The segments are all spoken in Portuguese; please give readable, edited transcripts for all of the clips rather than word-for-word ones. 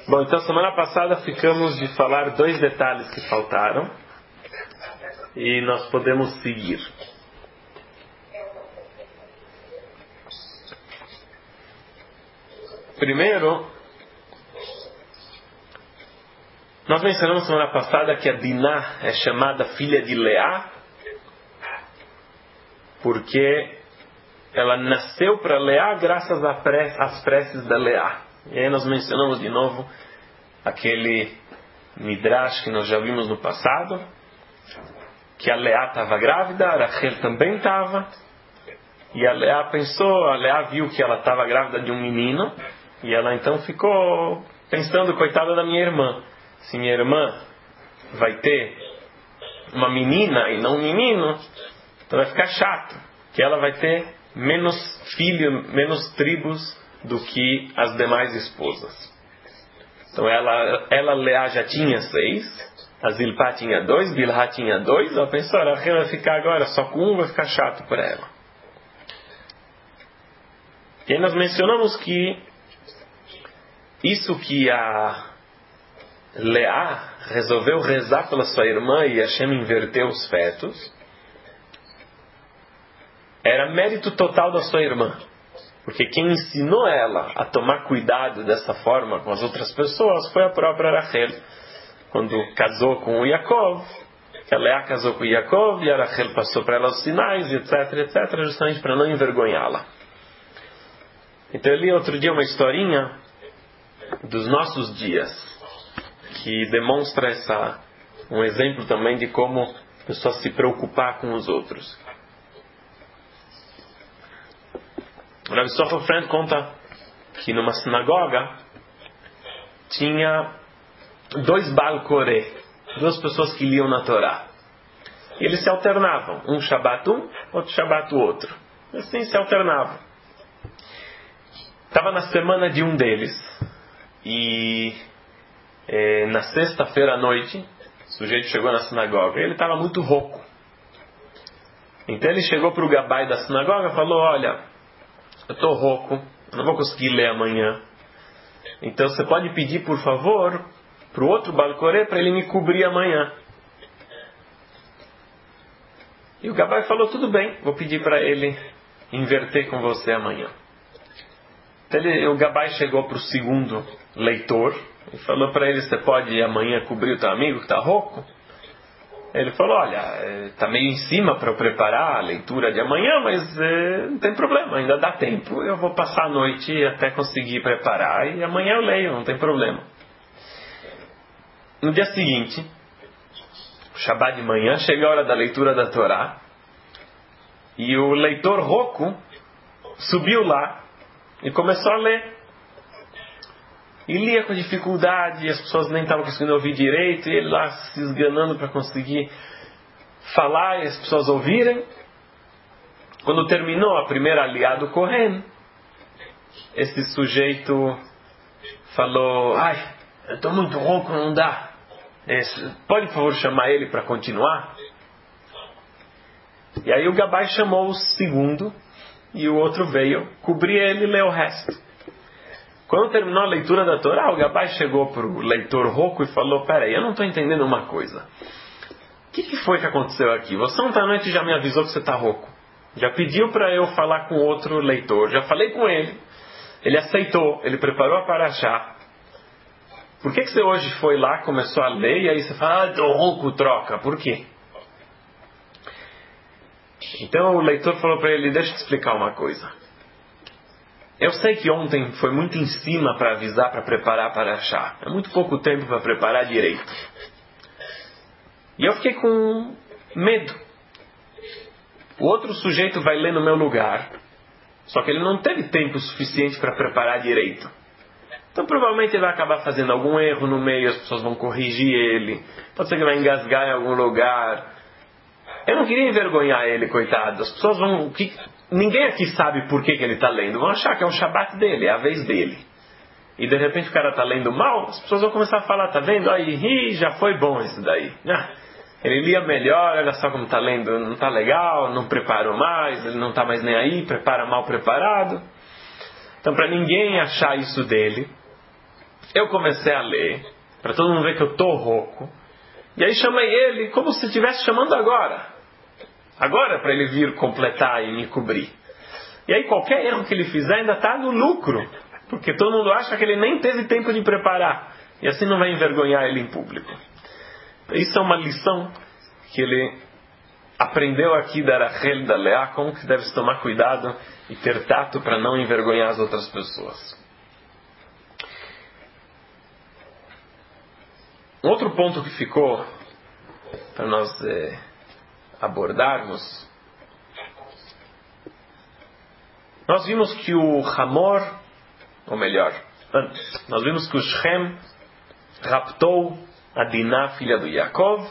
Bom, então semana passada ficamos de falar 2 detalhes que faltaram e nós podemos seguir. Primeiro, nós mencionamos semana passada que a Diná é chamada filha de Leá porque ela nasceu para Leá graças às preces da Leá. E aí nós mencionamos de novo aquele Midrash que nós já vimos no passado, que a Leá estava grávida, a Rachel também estava, e a Leá viu que ela estava grávida de um menino, e ela então ficou pensando, coitada da minha irmã, se minha irmã vai ter uma menina e não um menino, então vai ficar chato, que ela vai ter menos filhos, menos tribos do que as demais esposas. Então ela Leá já tinha 6, a Zilpá tinha 2, Bilhá tinha 2, ela pensou, a Rachel vai ficar agora só com um, vai ficar chato para ela. E aí nós mencionamos que isso que a Leá resolveu rezar pela sua irmã e Hashem inverteu os fetos, era mérito total da sua irmã. Porque quem ensinou ela a tomar cuidado dessa forma com as outras pessoas foi a própria Rachel. Quando casou com o Yaakov, que a Leá casou com o Yaakov e a Rachel passou para ela os sinais, etc, justamente para não envergonhá-la. Então eu li outro dia uma historinha dos nossos dias, que demonstra um exemplo também de como a pessoa se preocupar com os outros. O Rav Sofofrend conta que numa sinagoga tinha 2 Baal Koré, 2 pessoas que liam na Torá. E eles se alternavam, um Shabat um, outro Shabat o outro. Assim se alternavam. Estava na semana de um deles e na sexta-feira à noite o sujeito chegou na sinagoga e ele estava muito rouco. Então ele chegou para o gabai da sinagoga e falou, olha, eu estou rouco, eu não vou conseguir ler amanhã. Então você pode pedir, por favor, para o outro Baal Koré para ele me cobrir amanhã. E o gabai falou, tudo bem, vou pedir para ele inverter com você amanhã. Então o gabai chegou para o segundo leitor e falou para ele, você pode amanhã cobrir o teu amigo que está rouco? Ele falou, olha, está meio em cima para eu preparar a leitura de amanhã, mas não tem problema, ainda dá tempo. Eu vou passar a noite até conseguir preparar e amanhã eu leio, não tem problema. No dia seguinte, Shabbat de manhã, chega a hora da leitura da Torá e o leitor rouco subiu lá e começou a ler. E lia com dificuldade, e as pessoas nem estavam conseguindo ouvir direito, e ele lá se esganando para conseguir falar e as pessoas ouvirem. Quando terminou a primeira aliá do Kohen, esse sujeito falou, ai, eu estou muito rouco, não dá. Pode, por favor, chamar ele para continuar? E aí o gabai chamou o segundo, e o outro veio, cobrir ele e leu o resto. Quando terminou a leitura da Torá, o gabai chegou para o leitor rouco e falou, peraí, eu não estou entendendo uma coisa. O que foi que aconteceu aqui? Você ontem à noite já me avisou que você está rouco. Já pediu para eu falar com outro leitor. Já falei com ele. Ele aceitou. Ele preparou a paraxá. Por que você hoje foi lá, começou a ler e aí você fala, estou rouco, troca. Por quê? Então o leitor falou para ele, deixa eu te explicar uma coisa. Eu sei que ontem foi muito em cima para avisar, para preparar para achar. É muito pouco tempo para preparar direito. E eu fiquei com medo. O outro sujeito vai ler no meu lugar. Só que ele não teve tempo suficiente para preparar direito. Então provavelmente ele vai acabar fazendo algum erro no meio, as pessoas vão corrigir ele. Pode ser que vai engasgar em algum lugar. Eu não queria envergonhar ele, coitado. As pessoas vão... Ninguém aqui sabe por que ele está lendo. Vão achar que é o Shabat dele, é a vez dele. E de repente o cara está lendo mal, as pessoas vão começar a falar, tá vendo? Aí, já foi bom isso daí. Ele lia melhor, olha só como está lendo, não está legal, não preparou mais, ele não está mais nem aí, prepara mal preparado. Então para ninguém achar isso dele, Eu comecei a ler, para todo mundo ver que eu estou rouco. E aí chamei ele como se estivesse chamando agora. Agora para ele vir completar e me cobrir. E aí qualquer erro que ele fizer ainda está no lucro. Porque todo mundo acha que ele nem teve tempo de preparar. E assim não vai envergonhar ele em público. Isso é uma lição que ele aprendeu aqui da Rachel e da Leá, como que deve se tomar cuidado e ter tato para não envergonhar as outras pessoas. Um outro ponto que ficou para nós abordarmos, nós vimos que o Hamor, ou melhor, antes, nós vimos que o Shem raptou a Diná, filha do Yaakov,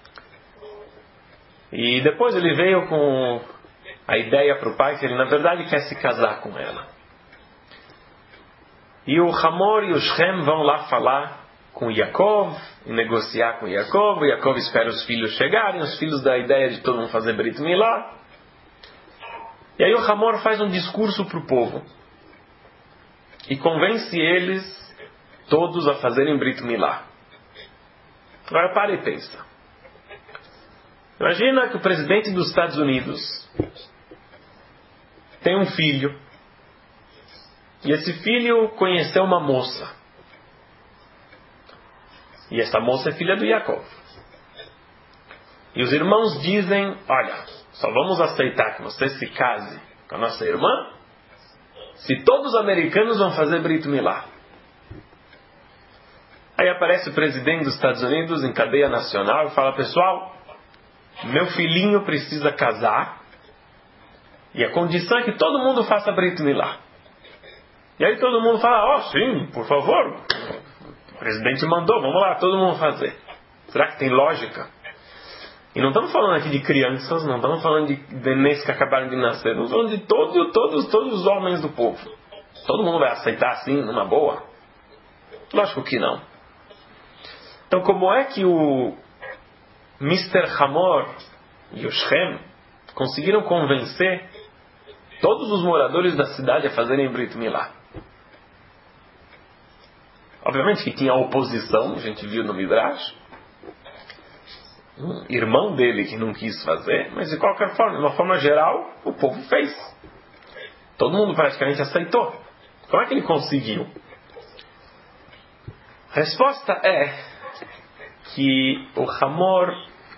e depois ele veio com a ideia para o pai que ele na verdade quer se casar com ela. E o Hamor e o Shem vão lá falar com Yaakov, e negociar com Yaakov. O Yaakov espera os filhos chegarem, os filhos dão a ideia de todo mundo fazer Brit Milá. E aí o Hamor faz um discurso para o povo e convence eles todos a fazerem Brit Milá. Agora para e pensa. Imagina que o presidente dos Estados Unidos tem um filho e esse filho conheceu uma moça. E essa moça é filha do Yaakov. E os irmãos dizem, olha, só vamos aceitar que você se case com a nossa irmã se todos os americanos vão fazer Brit Milá. Aí aparece o presidente dos Estados Unidos em cadeia nacional e fala, pessoal, meu filhinho precisa casar e a condição é que todo mundo faça Brit Milá. E aí todo mundo fala, sim, por favor, o presidente mandou, vamos lá, todo mundo fazer. Será que tem lógica? E não estamos falando aqui de crianças, não estamos falando de nenês que acabaram de nascer, estamos falando de todos os homens do povo. Todo mundo vai aceitar assim, numa boa? Lógico que não. Então como é que o Mr. Hamor e o Shem conseguiram convencer todos os moradores da cidade a fazerem Brit Milá? Obviamente que tinha oposição, a gente viu no Midrash. Um irmão dele que não quis fazer, mas de qualquer forma, de uma forma geral, o povo fez. Todo mundo praticamente aceitou. Como é que ele conseguiu? A resposta é que o Hamor,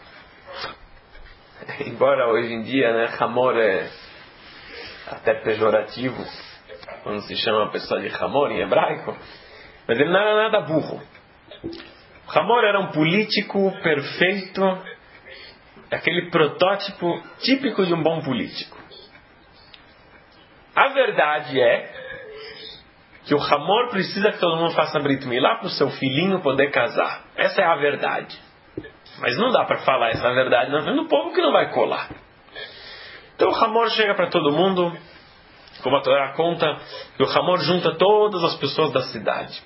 embora hoje em dia, Hamor é até pejorativo, quando se chama a pessoa de Hamor em hebraico, mas ele não era nada burro. O Hamor era um político perfeito, aquele protótipo típico de um bom político. A verdade é que o Hamor precisa que todo mundo faça Brit Milá para o seu filhinho poder casar. Essa é a verdade. Mas não dá para falar essa verdade na frente do povo que não vai colar. Então o Hamor chega para todo mundo, como a Torá conta, que o Hamor junta todas as pessoas da cidade.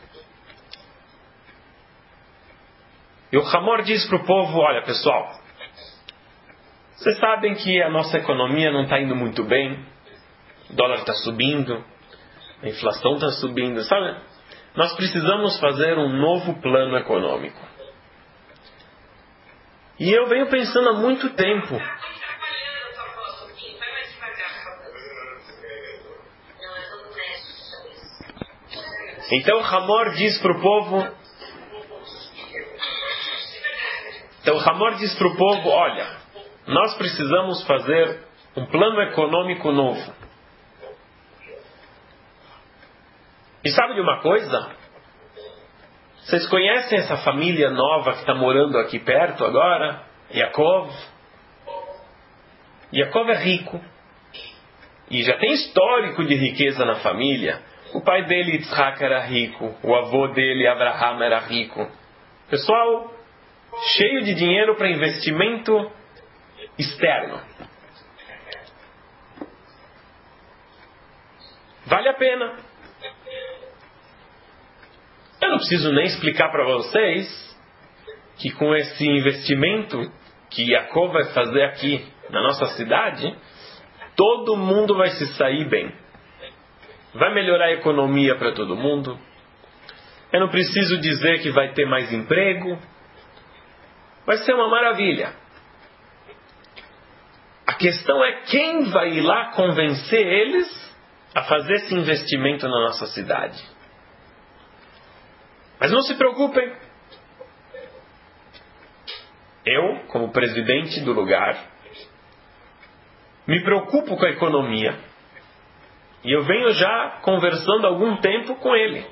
E o Hamor diz para o povo, olha pessoal, vocês sabem que a nossa economia não está indo muito bem, o dólar está subindo, a inflação está subindo, sabe? Nós precisamos fazer um novo plano econômico. E eu venho pensando há muito tempo. Então o Hamor diz para o povo, olha, nós precisamos fazer um plano econômico novo. E sabe de uma coisa? Vocês conhecem essa família nova que está morando aqui perto agora? Yaakov. Yaakov é rico. E já tem histórico de riqueza na família. O pai dele, Yitzhak, era rico. O avô dele, Abraham, era rico. Pessoal cheio de dinheiro para investimento externo. Vale a pena. Eu não preciso nem explicar para vocês que com esse investimento que Yaakov vai fazer aqui na nossa cidade, todo mundo vai se sair bem. Vai melhorar a economia para todo mundo. Eu não preciso dizer que vai ter mais emprego. Vai ser uma maravilha. A questão é quem vai ir lá convencer eles a fazer esse investimento na nossa cidade. Mas não se preocupem. Eu, como presidente do lugar, me preocupo com a economia. E eu venho já conversando há algum tempo com ele.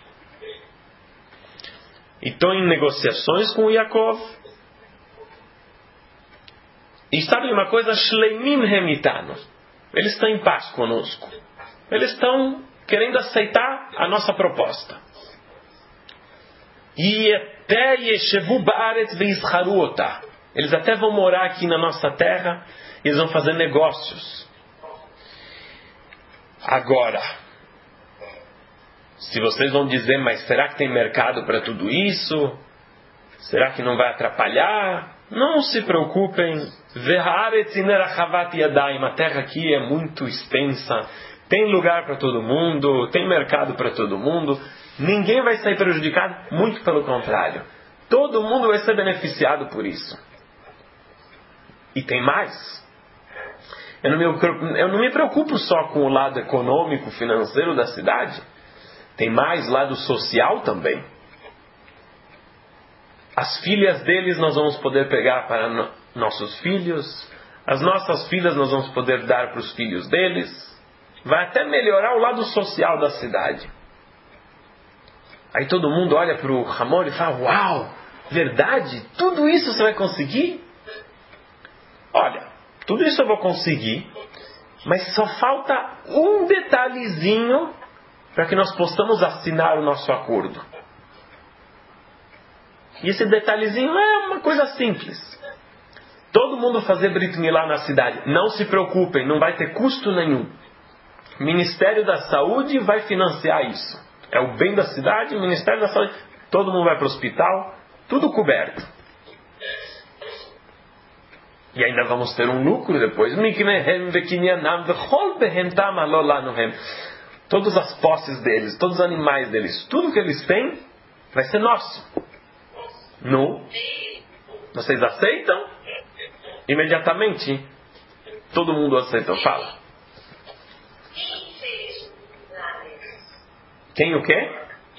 E estou em negociações com o Yaakov. E sabe uma coisa? Shleimim Hemitano. Eles estão em paz conosco. Eles estão querendo aceitar a nossa proposta. E até Yeshevu Baaretz ve'yischaru otah. Eles até vão morar aqui na nossa terra. E eles vão fazer negócios. Agora, se vocês vão dizer, mas será que tem mercado para tudo isso? Será que não vai atrapalhar? Não se preocupem. A terra aqui é muito extensa. Tem lugar para todo mundo. Tem mercado para todo mundo. Ninguém vai sair prejudicado. Muito pelo contrário. Todo mundo vai ser beneficiado por isso. E tem mais. Eu não me preocupo só com o lado econômico, financeiro da cidade. Tem mais lado social também. As filhas deles nós vamos poder pegar para nossos filhos. As nossas filhas nós vamos poder dar para os filhos deles. Vai até melhorar o lado social da cidade. Aí todo mundo olha para o Hamor e fala, uau, verdade? Tudo isso você vai conseguir? Olha, tudo isso eu vou conseguir, mas só falta um detalhezinho para que nós possamos assinar o nosso acordo. E esse detalhezinho é uma coisa simples. Todo mundo fazer Brit Milá na cidade. Não se preocupem, não vai ter custo nenhum. O Ministério da Saúde vai financiar isso. É o bem da cidade, o Ministério da Saúde. Todo mundo vai para o hospital, tudo coberto. E ainda vamos ter um lucro depois. Todas as posses deles, todos os animais deles, tudo que eles têm, vai ser nosso. No. Vocês aceitam? Imediatamente. Todo mundo aceita. Fala. Quem o quê?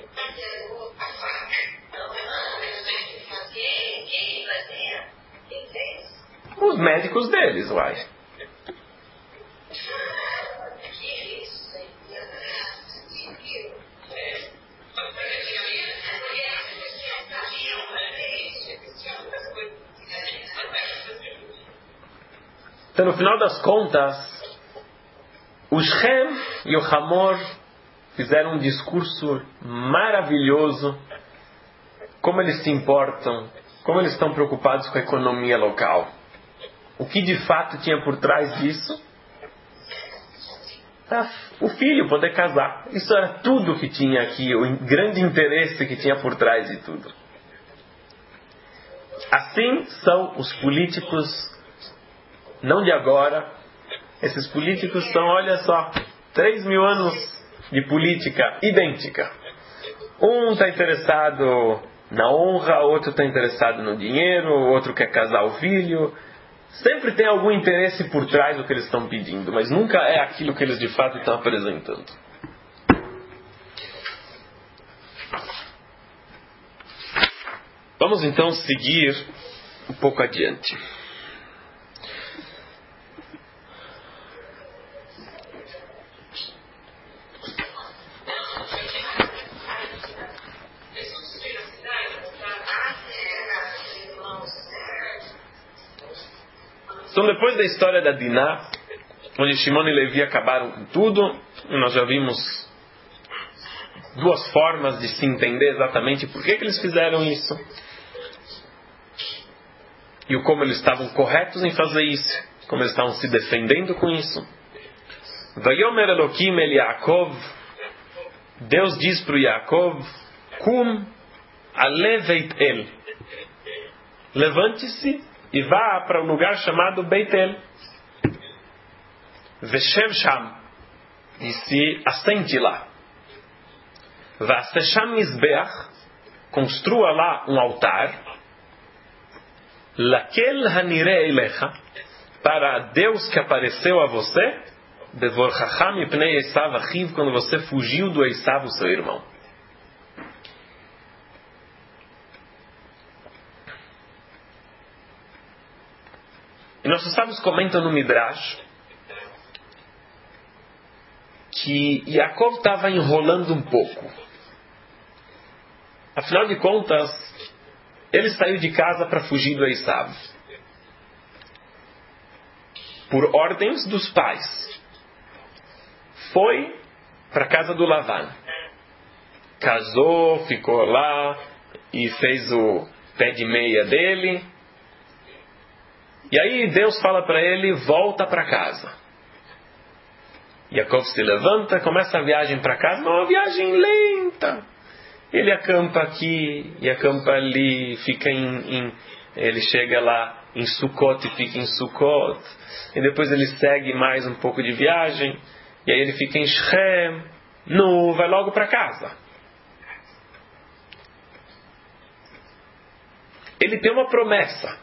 Os médicos deles, uai. Então, no final das contas, o Shem e o Hamor fizeram um discurso maravilhoso. Como eles se importam, como eles estão preocupados com a economia local. O que de fato tinha por trás disso? O filho poder casar. Isso era tudo que tinha aqui, o grande interesse que tinha por trás de tudo. Assim são os políticos, não de agora. Esses políticos são, olha só, 3.000 anos de política idêntica. Um está interessado na honra, outro está interessado no dinheiro, outro quer casar o filho. Sempre tem algum interesse por trás do que eles estão pedindo, mas nunca é aquilo que eles de fato estão apresentando. Vamos então seguir um pouco adiante. Então, depois da história da Diná, onde Shimon e Levi acabaram com tudo, nós já vimos duas formas de se entender exatamente por que eles fizeram isso e como eles estavam corretos em fazer isso, como eles estavam se defendendo com isso. Vayomer Elokim el Yaakov, Deus diz para o Yaakov, Kum ale Beit El, levante-se e vá para um lugar chamado Beit El. Veshev Sham, e se assente lá. Va'asesham mizbeach, construa lá um altar. Lakel hanireh elecha, para Deus que apareceu a você, bevorchacham mipnei Esav achiv, quando você fugiu do Esav, o seu irmão. E nossos sábios comentam no Midrash que Yaakov estava enrolando um pouco. Afinal de contas, ele saiu de casa para fugir do Esav, por ordens dos pais. Foi para a casa do Lavan. Casou, ficou lá e fez o pé de meia dele. E aí Deus fala para ele, volta para casa. Yaakov se levanta, começa a viagem para casa, uma viagem lenta. Ele acampa aqui e acampa ali, fica ele chega lá em Sukkot e fica em Sukkot. E depois ele segue mais um pouco de viagem. E aí ele fica em Shem. Vai logo para casa. Ele tem uma promessa.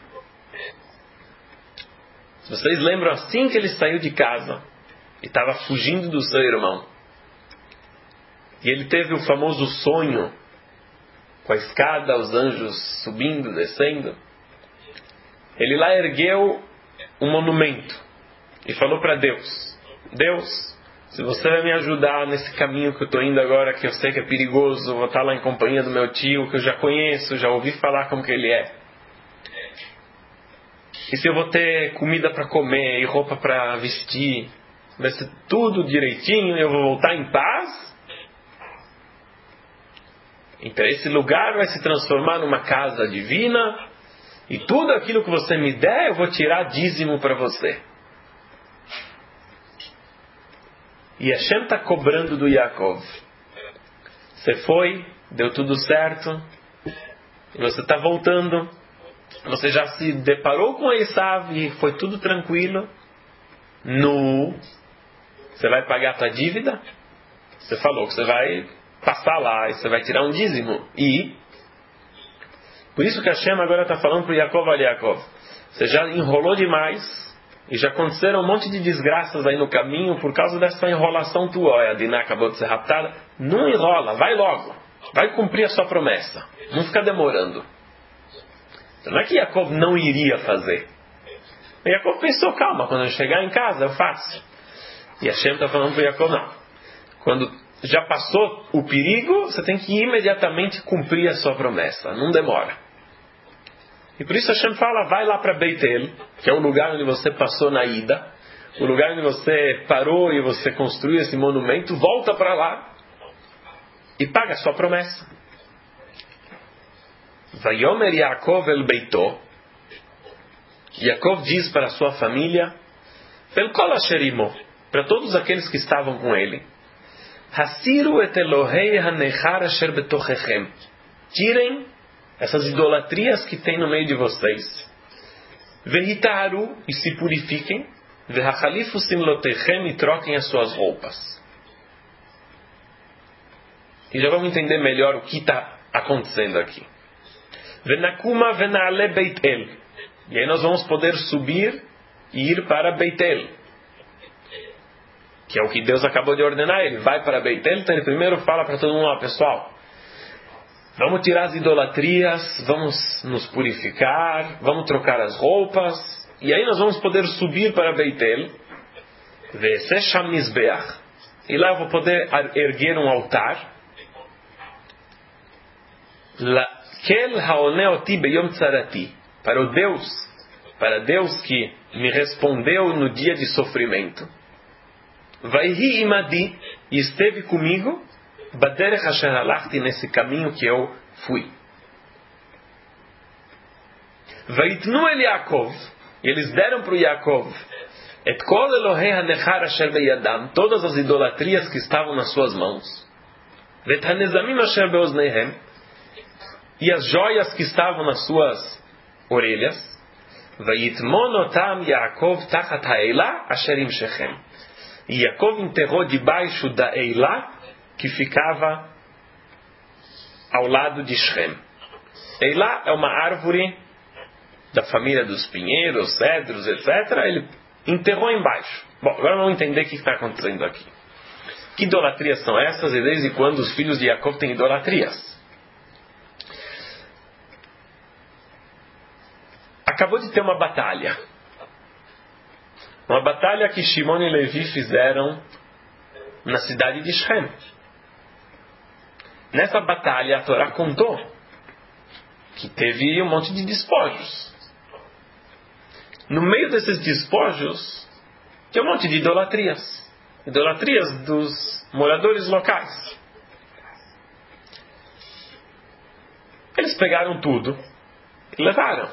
Se vocês lembram, assim que ele saiu de casa e estava fugindo do seu irmão, e ele teve o famoso sonho com a escada, os anjos subindo, descendo, ele lá ergueu um monumento e falou para Deus: Deus, se você vai me ajudar nesse caminho que eu estou indo agora, que eu sei que é perigoso, vou estar lá em companhia do meu tio, que eu já conheço, já ouvi falar como que ele é. E se eu vou ter comida para comer e roupa para vestir, vai ser tudo direitinho e eu vou voltar em paz? Então esse lugar vai se transformar numa casa divina e tudo aquilo que você me der eu vou tirar dízimo para você. E Hashem está cobrando do Yaakov. Você foi, deu tudo certo, e você está voltando. Você já se deparou com Esav e foi tudo tranquilo. Você vai pagar a tua dívida? Você falou que você vai passar lá e você vai tirar um dízimo. E por isso que Hashem agora está falando para o Yaakov: olha, Yaakov, você já enrolou demais e já aconteceram um monte de desgraças aí no caminho por causa dessa enrolação tua. Olha, a Diná acabou de ser raptada. Não enrola, vai logo. Vai cumprir a sua promessa. Não fica demorando. Não é que Yaakov não iria fazer. Yaakov pensou: calma, quando eu chegar em casa eu faço. E Hashem está falando para Yaakov: não. Quando já passou o perigo, você tem que imediatamente cumprir a sua promessa. Não demora. E por isso Hashem fala: vai lá para Beit-El, que é o lugar onde você passou na ida, o lugar onde você parou e você construiu esse monumento. Volta para lá e paga a sua promessa. Vayomer Yaakov el Beito. Yaakov diz para a sua família, Vel kol asher imo, para todos aqueles que estavam com ele, Hasiru et Elohei hanechar asher betochechem. Tirem essas idolatrias que tem no meio de vocês. Vehitaru, e se purifiquem. Vehachalifu simlotechem, e troquem as suas roupas. E já vamos entender melhor o que está acontecendo aqui. Venakuma venale Beit-El. E aí nós vamos poder subir e ir para Beit-El, que é o que Deus acabou de ordenar. Ele vai para Beit-El, então ele primeiro fala para todo mundo: ó, pessoal, vamos tirar as idolatrias, vamos nos purificar, vamos trocar as roupas, e aí nós vamos poder subir para Beit-El, Ve'esesham mizbeach, e lá eu vou poder erguer um altar, Kel haoneoti beyom tzarati, para Deus que me respondeu no dia de sofrimento. Vaihi imadi, e esteve comigo, baderech asher halachti, nesse caminho que eu fui. Vaitnu el Yaakov, e eles deram para o Yaakov, et kol Elohei hanechar asher beyadam, todas as idolatrias que estavam nas suas mãos. Vet hanezamim asher beozneihem, e as joias que estavam nas suas orelhas. Vayitmonotam Yaakov tachat ha'eila asher im Shechem. E Yaakov enterrou debaixo da Eilá, que ficava ao lado de Shem. Eilá é uma árvore da família dos pinheiros, cedros, etc. Ele enterrou embaixo. Bom, agora vamos entender o que está acontecendo aqui. Que idolatrias são essas e desde quando os filhos de Jacob têm idolatrias? Acabou de ter uma batalha. Uma batalha que Shimon e Levi fizeram na cidade de Shem. Nessa batalha a Torá contou que teve um monte de despojos. No meio desses despojos tinha um monte de idolatrias. Idolatrias dos moradores locais. Eles pegaram tudo e levaram.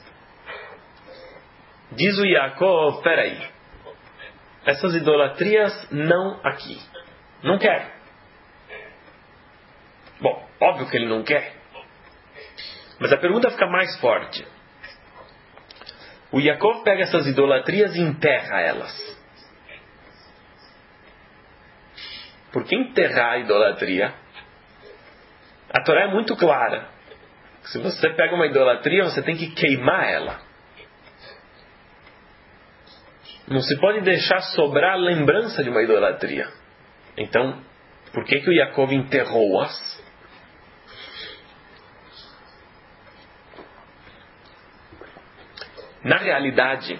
Diz o Yaakov, peraí, essas idolatrias não aqui. Não quero. Bom, óbvio que ele não quer. Mas a pergunta fica mais forte. O Yaakov pega essas idolatrias e enterra elas. Por que enterrar a idolatria? A Torá é muito clara. Se você pega uma idolatria, você tem que queimar ela. Não se pode deixar sobrar a lembrança de uma idolatria. Então, por que o Yaakov enterrou-as? Na realidade,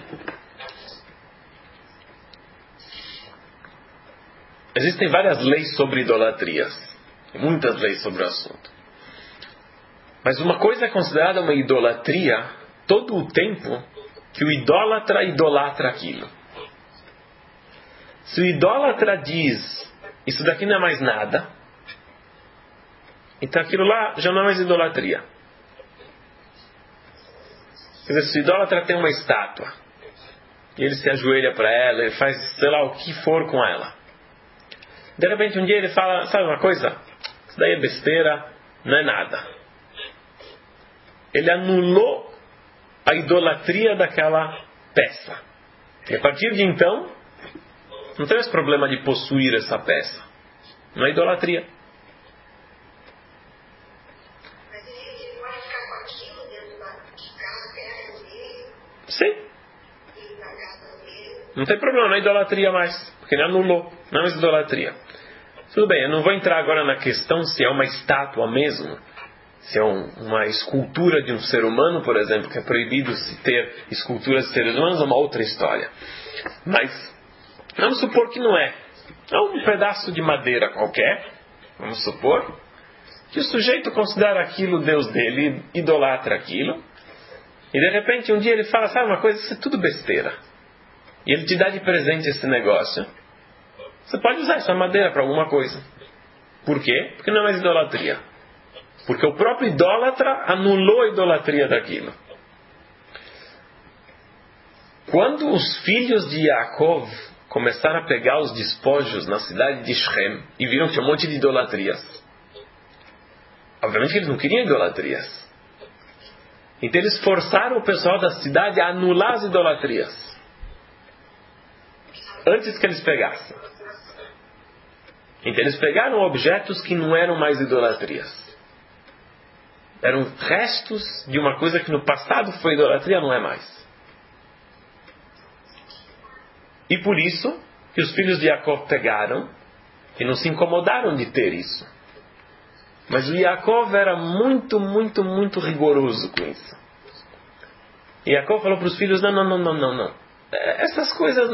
existem várias leis sobre idolatrias. Muitas leis sobre o assunto. Mas uma coisa é considerada uma idolatria todo o tempo que o idólatra idolatra aquilo. Se o idólatra diz, isso daqui não é mais nada, então aquilo lá já não é mais idolatria. Quer dizer, se o idólatra tem uma estátua, e ele se ajoelha para ela, ele faz sei lá o que for com ela. De repente um dia ele fala, sabe uma coisa? Isso daí é besteira, não é nada. Ele anulou a idolatria daquela peça. E a partir de então, não tem mais problema de possuir essa peça. Não é idolatria. Mas ele pode ficar com aquilo dentro da casa dele? Sim. E na casa dele? Não tem problema, não é idolatria mais. Porque ele anulou. Não é mais idolatria. Tudo bem, eu não vou entrar agora na questão se é uma estátua mesmo. Se é uma escultura de um ser humano, por exemplo, que é proibido se ter esculturas de seres humanos, é uma outra história. Mas vamos supor que não é. É um pedaço de madeira qualquer, vamos supor, que o sujeito considera aquilo o Deus dele, idolatra aquilo, e de repente um dia ele fala, sabe uma coisa, isso é tudo besteira. E ele te dá de presente esse negócio. Você pode usar essa madeira para alguma coisa. Por quê? Porque não é mais idolatria. Porque o próprio idólatra anulou a idolatria daquilo. Quando os filhos de Yaakov começaram a pegar os despojos na cidade de Shem e viram que tinha um monte de idolatrias, obviamente eles não queriam idolatrias. Então eles forçaram o pessoal da cidade a anular as idolatrias antes que eles pegassem. Então eles pegaram objetos que não eram mais idolatrias. Eram restos de uma coisa que no passado foi idolatria, não é mais. E por isso que os filhos de Jacob pegaram e não se incomodaram de ter isso. Mas o Jacob era muito, muito, muito rigoroso com isso. E Jacob falou para os filhos, não. Essas coisas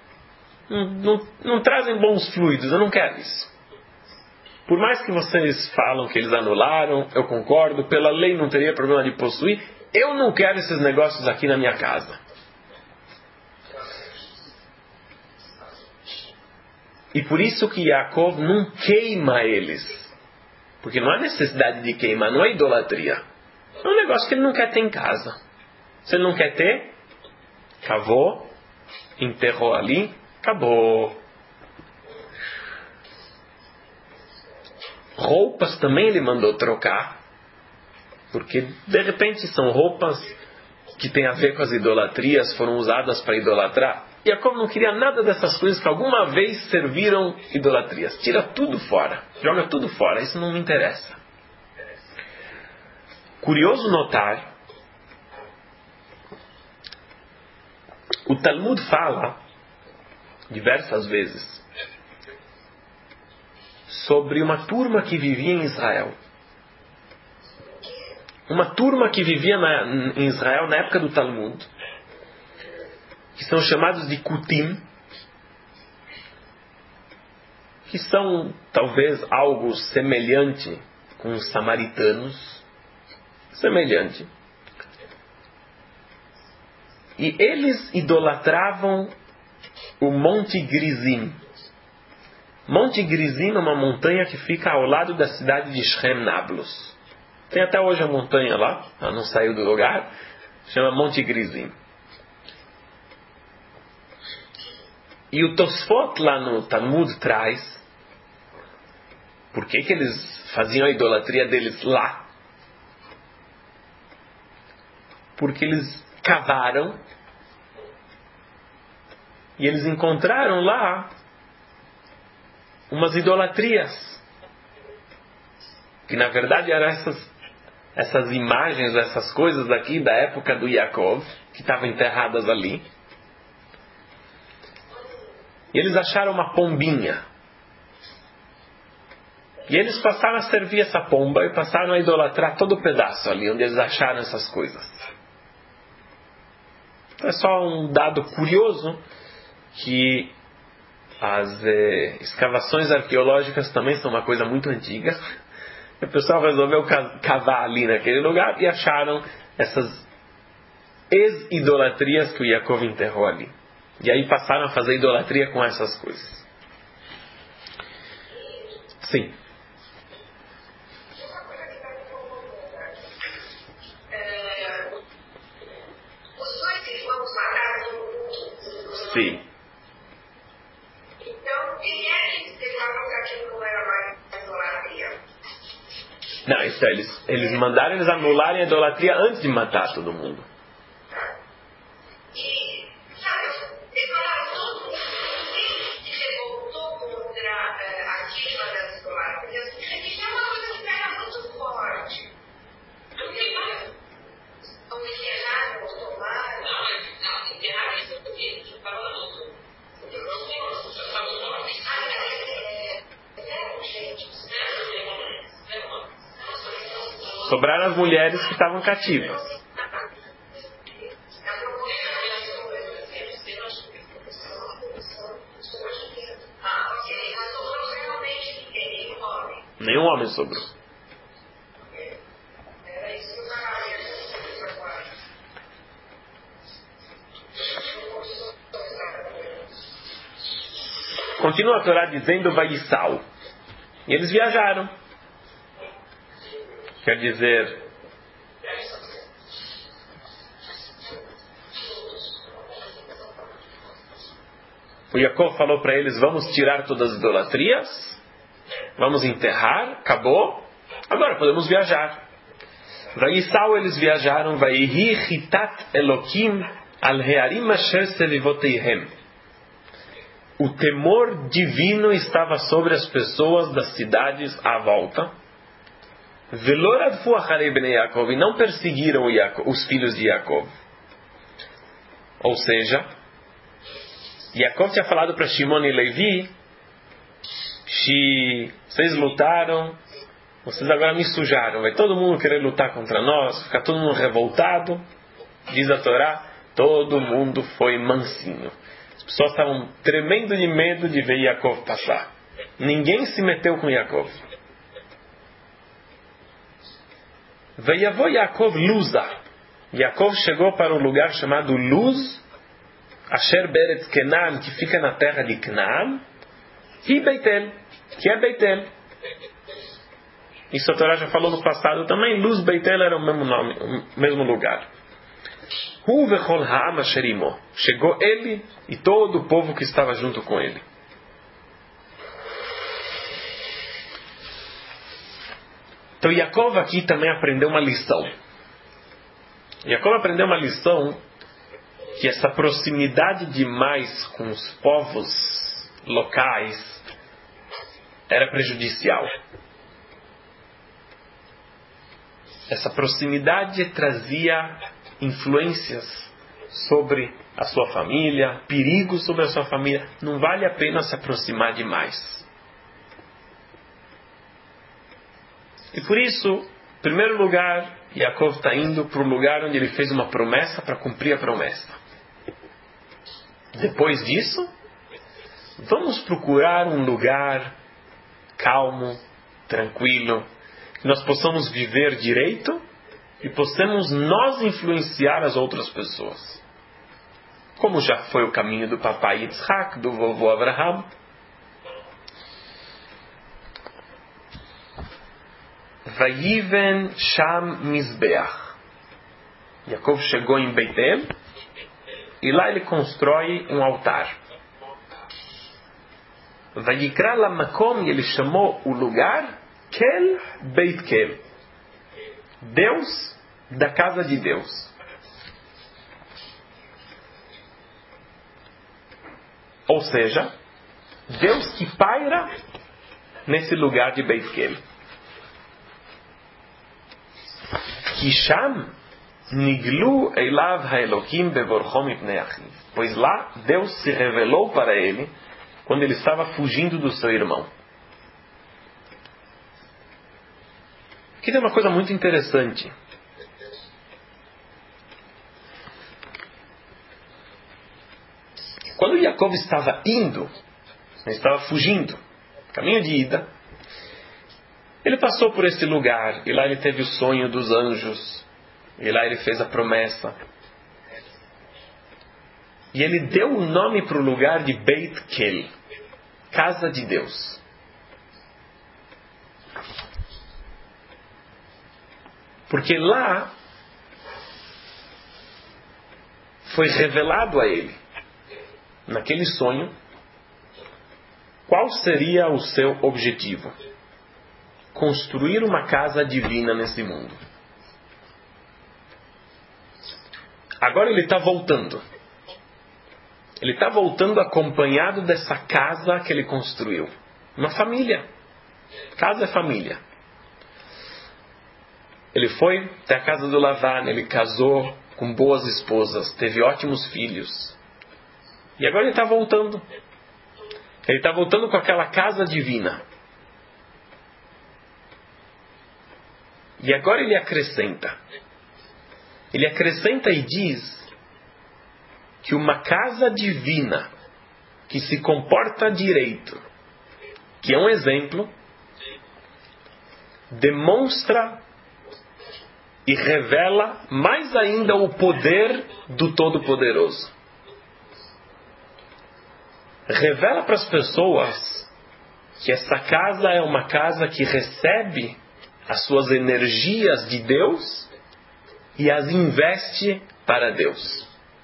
não trazem bons fluidos, eu não quero isso. Por mais que vocês falam que eles anularam, eu concordo, pela lei não teria problema de possuir, eu não quero esses negócios aqui na minha casa. E por isso que Yaakov não queima eles. Porque não há necessidade de queimar, não é idolatria. É um negócio que ele não quer ter em casa. Se ele não quer ter, cavou, enterrou ali, acabou. Roupas também ele mandou trocar, porque de repente são roupas que têm a ver com as idolatrias, foram usadas para idolatrar. E Jacob não queria nada dessas coisas que alguma vez serviram idolatrias. Tira tudo fora, joga tudo fora, isso não me interessa. Curioso notar, o Talmud fala diversas vezes sobre uma turma que vivia em Israel. Uma turma que vivia em Israel na época do Talmud, que são chamados de Kutim, que são talvez algo semelhante com os samaritanos, semelhante. E eles idolatravam o Monte Gerizim. Monte Gerizim é uma montanha que fica ao lado da cidade de Shem Nablus. Tem até hoje a montanha lá, ela não saiu do lugar, chama Monte Gerizim. E o Tosfot lá no Talmud traz por que eles faziam a idolatria deles lá. Porque eles cavaram e eles encontraram lá umas idolatrias, que na verdade eram essas imagens, essas coisas aqui da época do Yaakov, que estavam enterradas ali. E eles acharam uma pombinha. E eles passaram a servir essa pomba e passaram a idolatrar todo o pedaço ali onde eles acharam essas coisas. É só um dado curioso que as escavações arqueológicas também são uma coisa muito antiga. O pessoal resolveu cavar ali naquele lugar e acharam essas ex-idolatrias que o Yaakov enterrou ali. E aí passaram a fazer idolatria com essas coisas. Sim. Os dois irmãos mataram todo mundo. Sim. Então, quem é que falou que aquilo não era mais idolatria? Não, isso é, eles mandaram eles anularem a idolatria antes de matar todo mundo. E, sabe, eles mataram todo mundo. Quem se revoltou contra a queima das idolatrias? Isso é uma coisa que era muito forte. Não tem mais. Ou enterraram, ou tomaram. Não, enterraram isso porque estava no. Sobraram as mulheres que estavam cativas. Nenhum homem sobrou. Continua a Torá dizendo Vaissal. E eles viajaram. Quer dizer, o Yaakov falou para eles: vamos tirar todas as idolatrias, vamos enterrar, acabou, agora podemos viajar. Vaissal, eles viajaram. Vaihi chitat Elokim al hearim asher sevivoteihem. O temor divino estava sobre as pessoas das cidades à volta. Veloradfu acharei bnei Yaakov, e não perseguiram os filhos de Yaakov. Ou seja, Yaakov tinha falado para Shimon e Levi: vocês lutaram, vocês agora me sujaram, vai todo mundo querer lutar contra nós, ficar todo mundo revoltado. Diz a Torá, todo mundo foi mansinho. As pessoas estavam tremendo de medo de ver Yaakov passar. Ninguém se meteu com Yaakov. Veiavô Yaakov Luza. Yaakov chegou para um lugar chamado Luz, Asher Beretz Kenan, que fica na terra de Canaan, e Beitel, que é Beitel. Isso a Torá já falou no passado também. Luz, Beitel era o mesmo nome, o mesmo lugar. Hu vechol ha'am asher imo. Chegou ele e todo o povo que estava junto com ele. Então Yaakov aqui também aprendeu uma lição. Yaakov aprendeu uma lição que essa proximidade demais com os povos locais era prejudicial. essa proximidade trazia influências sobre a sua família, perigos sobre a sua família. Não vale a pena se aproximar demais. E por isso, em primeiro lugar, Yaakov está indo para o lugar onde ele fez uma promessa para cumprir a promessa. Depois disso, vamos procurar um lugar calmo, tranquilo, que nós possamos viver direito e possamos nós influenciar as outras pessoas. Como já foi o caminho do papai Yitzhak, do vovô Abraham. Vayiven Sham Mizbeach. Yaakov chegou em Beitel e lá ele constrói um altar. Vayikra Lamakom, e ele chamou o lugar Kel Beit Kel, Deus da casa de Deus. Ou seja, Deus que paira nesse lugar de Beit Kel. Kisham Niglu Eilav Haelokim Bevorchom Ipnei Achiv. Pois lá Deus se revelou para ele quando ele estava fugindo do seu irmão. Aqui tem uma coisa muito interessante. Quando Yaakov estava indo, ele estava fugindo, caminho de ida, ele passou por esse lugar, e lá ele teve o sonho dos anjos, e lá ele fez a promessa. E ele deu o nome para o lugar de Beit Kel, casa de Deus. Porque lá foi revelado a ele, naquele sonho, qual seria o seu objetivo: construir uma casa divina nesse mundo. Agora ele está voltando. Ele está voltando acompanhado dessa casa que ele construiu. Uma família. Casa é família. Ele foi até a casa do Lavan, ele casou com boas esposas, teve ótimos filhos. E agora ele está voltando. Ele está voltando com aquela casa divina. E agora ele acrescenta. Ele acrescenta e diz que uma casa divina que se comporta direito, que é um exemplo, demonstra e revela mais ainda o poder do Todo-Poderoso. Revela para as pessoas que essa casa é uma casa que recebe as suas energias de Deus e as investe para Deus.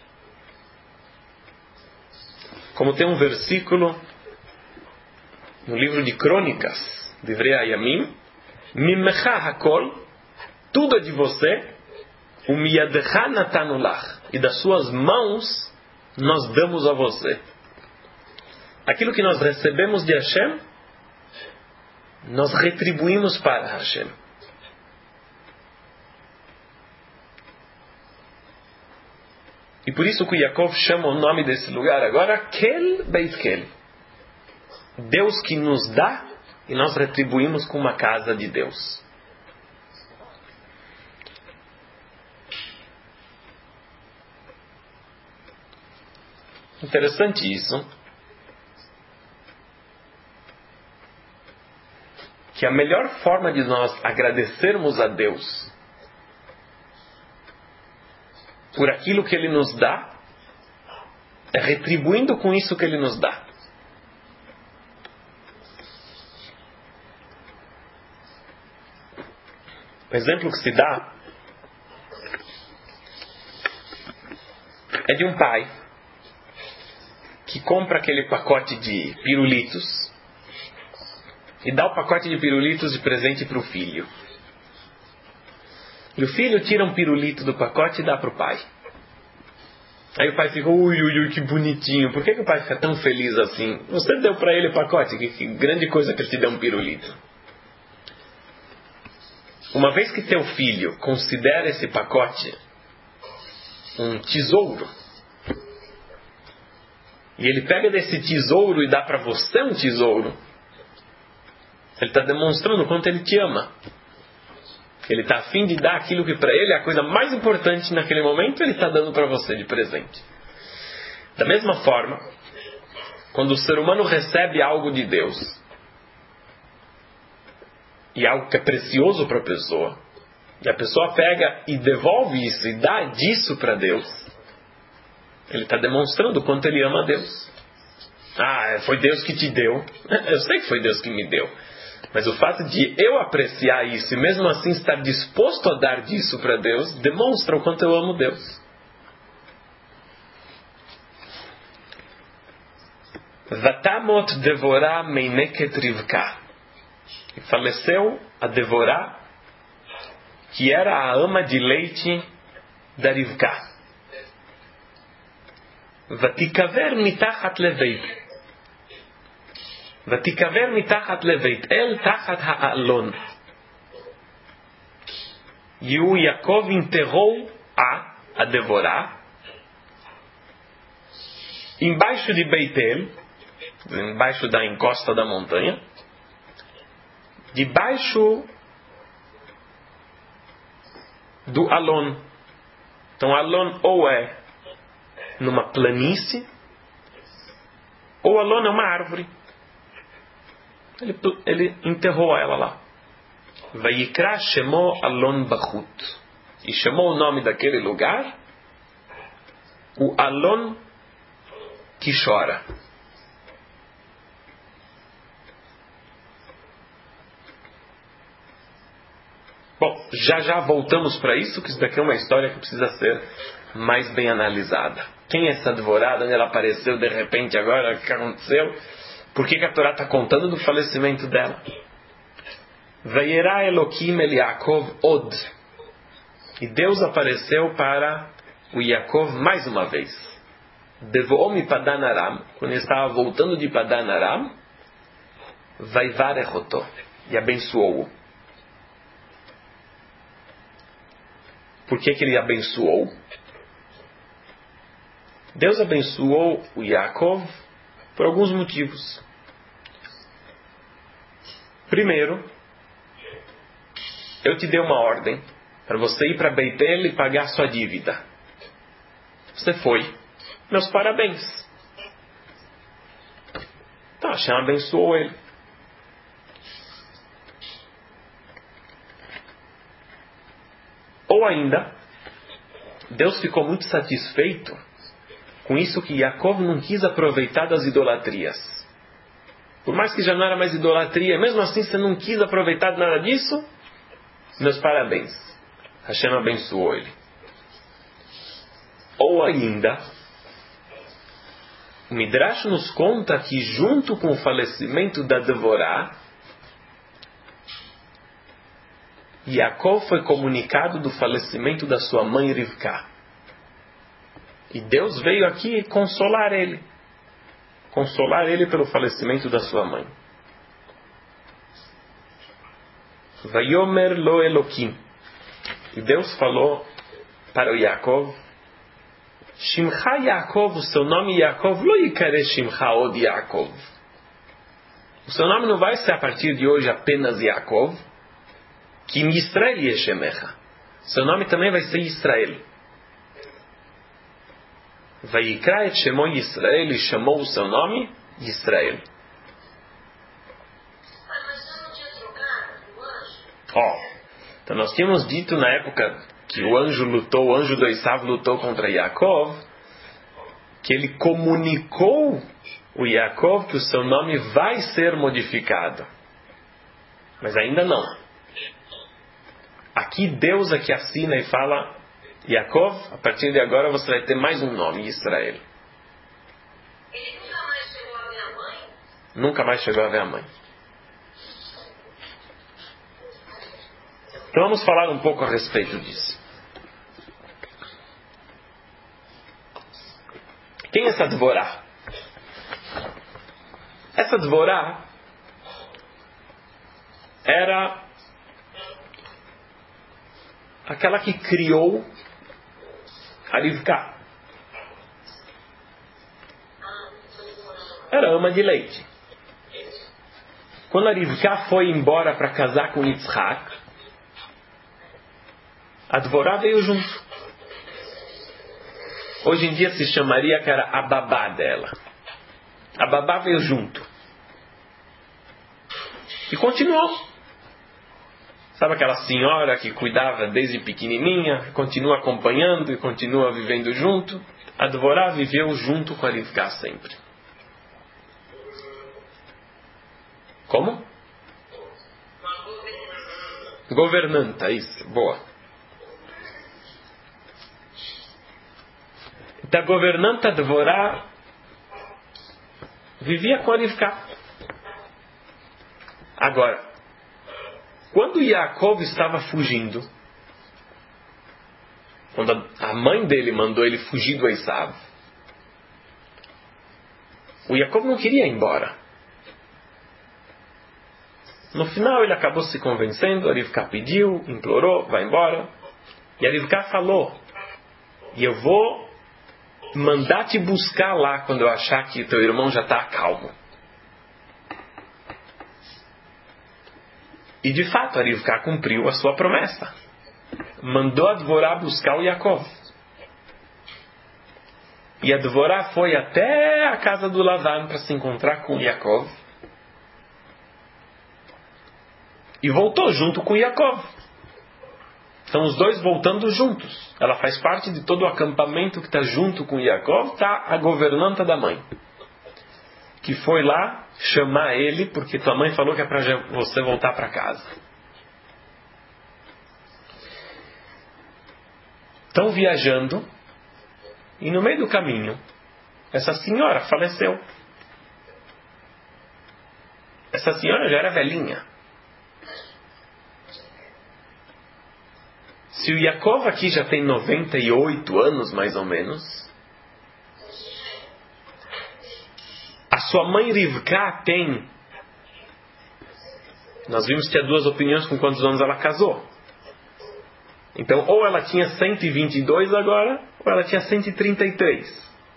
Como tem um versículo no livro de Crônicas, Divrei Hayamim, Mimecha Hakol, tudo é de você, o Miyadecha Natanu Lach, e das suas mãos nós damos a você. Aquilo que nós recebemos de Hashem, nós retribuímos para Hashem. E por isso que Yaakov chama o nome desse lugar agora Kel Beit Kel. Deus que nos dá e nós retribuímos com uma casa de Deus. Interessante isso. Que a melhor forma de nós agradecermos a Deus por aquilo que Ele nos dá é retribuindo com isso que Ele nos dá. O exemplo que se dá é de um pai que compra aquele pacote de pirulitos e dá o pacote de pirulitos de presente para o filho. E o filho tira um pirulito do pacote e dá para o pai. Aí o pai fica, ui, que bonitinho. Por que o pai fica tão feliz assim? Você deu para ele o pacote, que grande coisa que ele te deu um pirulito. uma vez que teu filho considera esse pacote um tesouro, e ele pega desse tesouro e dá para você um tesouro, ele está demonstrando o quanto ele te ama. Ele está a fim de dar aquilo que para ele é a coisa mais importante naquele momento, ele está dando para você de presente. Da mesma forma, quando o ser humano recebe algo de Deus, e algo que é precioso para a pessoa, e a pessoa pega e devolve isso e dá disso para Deus, ele está demonstrando o quanto ele ama a Deus. Foi Deus que te deu. Eu sei que foi Deus que me deu. Mas o fato de eu apreciar isso e mesmo assim estar disposto a dar disso para Deus, demonstra o quanto eu amo Deus. Vatamot Devorah meineket Rivka. E faleceu a Devorah, que era a ama de leite da Rivka. Vatikaver mitachat leveit. ותיקבר מתחת לבית אל תחת האלון. E o Yaakov enterrou a Devorah embaixo de Beitel, embaixo da encosta da montanha, debaixo do Alon. Então Alon ou é numa planície, ou Alon é uma árvore. Ele enterrou ela lá. Vayikra Shemo Alon Bachut. E chamou o nome daquele lugar o Alon que chora. Bom, já voltamos para isso, que isso daqui é uma história que precisa ser mais bem analisada. Quem é essa Devorah? Onde ela apareceu de repente agora? O que aconteceu? Por que a Torá está contando do falecimento dela? Vayera Elokim el Yaakov od. E Deus apareceu para o Yaakov mais uma vez. Devoom Padan Aram. Quando ele estava voltando de Padan Aram, Vaivarechoto. E abençoou-o. Por que ele abençoou? Deus abençoou o Yaakov por alguns motivos. Primeiro, eu te dei uma ordem para você ir para Beitel e pagar sua dívida. Você foi. Meus parabéns. Então Hashem abençoou ele. Ou ainda, Deus ficou muito satisfeito com isso que Yaakov não quis aproveitar das idolatrias. Por mais que já não era mais idolatria, mesmo assim você não quis aproveitar de nada disso, meus parabéns. Hashem abençoou ele. Ou ainda, o Midrash nos conta que junto com o falecimento da Devorah, Yaakov foi comunicado do falecimento da sua mãe Rivka. E Deus veio aqui consolar ele. Consolar ele pelo falecimento da sua mãe. Vayomer lo Elokim. E Deus falou para o Yaakov: Shimcha Yaakov, o seu nome Yaakov, lo yikare Shimcha od Yaakov. O seu nome não vai ser a partir de hoje apenas Yaakov, que Israel Yeshemecha. Seu nome também vai ser Israel. Vayikra et Shemo Yisrael, e chamou o seu nome Israel. Então nós tínhamos dito na época que o anjo do Esav lutou contra Yaakov, que ele comunicou o Yaakov que o seu nome vai ser modificado. Mas ainda não. Aqui Deus é que assina e fala: Yaakov, a partir de agora você vai ter mais um nome, Israel. Ele nunca mais chegou a ver a mãe? Nunca mais chegou a ver a mãe. Então vamos falar um pouco a respeito disso. Quem é essa Devorah? Essa Devorah era aquela que criou a Rivka. Era ama de leite. Quando a Rivka foi embora para casar com Yitzhak, a Dvorá veio junto. Hoje em dia se chamaria que era a babá dela. A babá veio junto. E continuou. Sabe aquela senhora que cuidava desde pequenininha, continua acompanhando e continua vivendo junto? A Dvorá viveu junto com a Rivka sempre. Como? Governanta, isso, boa. Da governanta Dvorá vivia com a Rivka. Agora, quando Yaakov estava fugindo, quando a mãe dele mandou ele fugir do Esav, o Yaakov não queria ir embora. No final ele acabou se convencendo, a Rivka pediu, implorou, vai embora. E a Rivka falou, e eu vou mandar te buscar lá quando eu achar que teu irmão já está calmo. E de fato a Rivka cumpriu a sua promessa. Mandou a Dvorá buscar o Yaakov. E a Dvorá foi até a casa do Lavan para se encontrar com o Yaakov. E voltou junto com Yaakov. Então os dois voltando juntos. Ela faz parte de todo o acampamento que está junto com Yaakov. Está a governanta da mãe, que foi lá chamar ele porque tua mãe falou que é para você voltar para casa. Estão viajando e no meio do caminho essa senhora faleceu. Essa senhora já era velhinha. Se o Yaakov aqui já tem 98 anos, mais ou menos, a sua mãe Rivka tem... Nós vimos que há duas opiniões com quantos anos ela casou. Então, ou ela tinha 122 agora, ou ela tinha 133.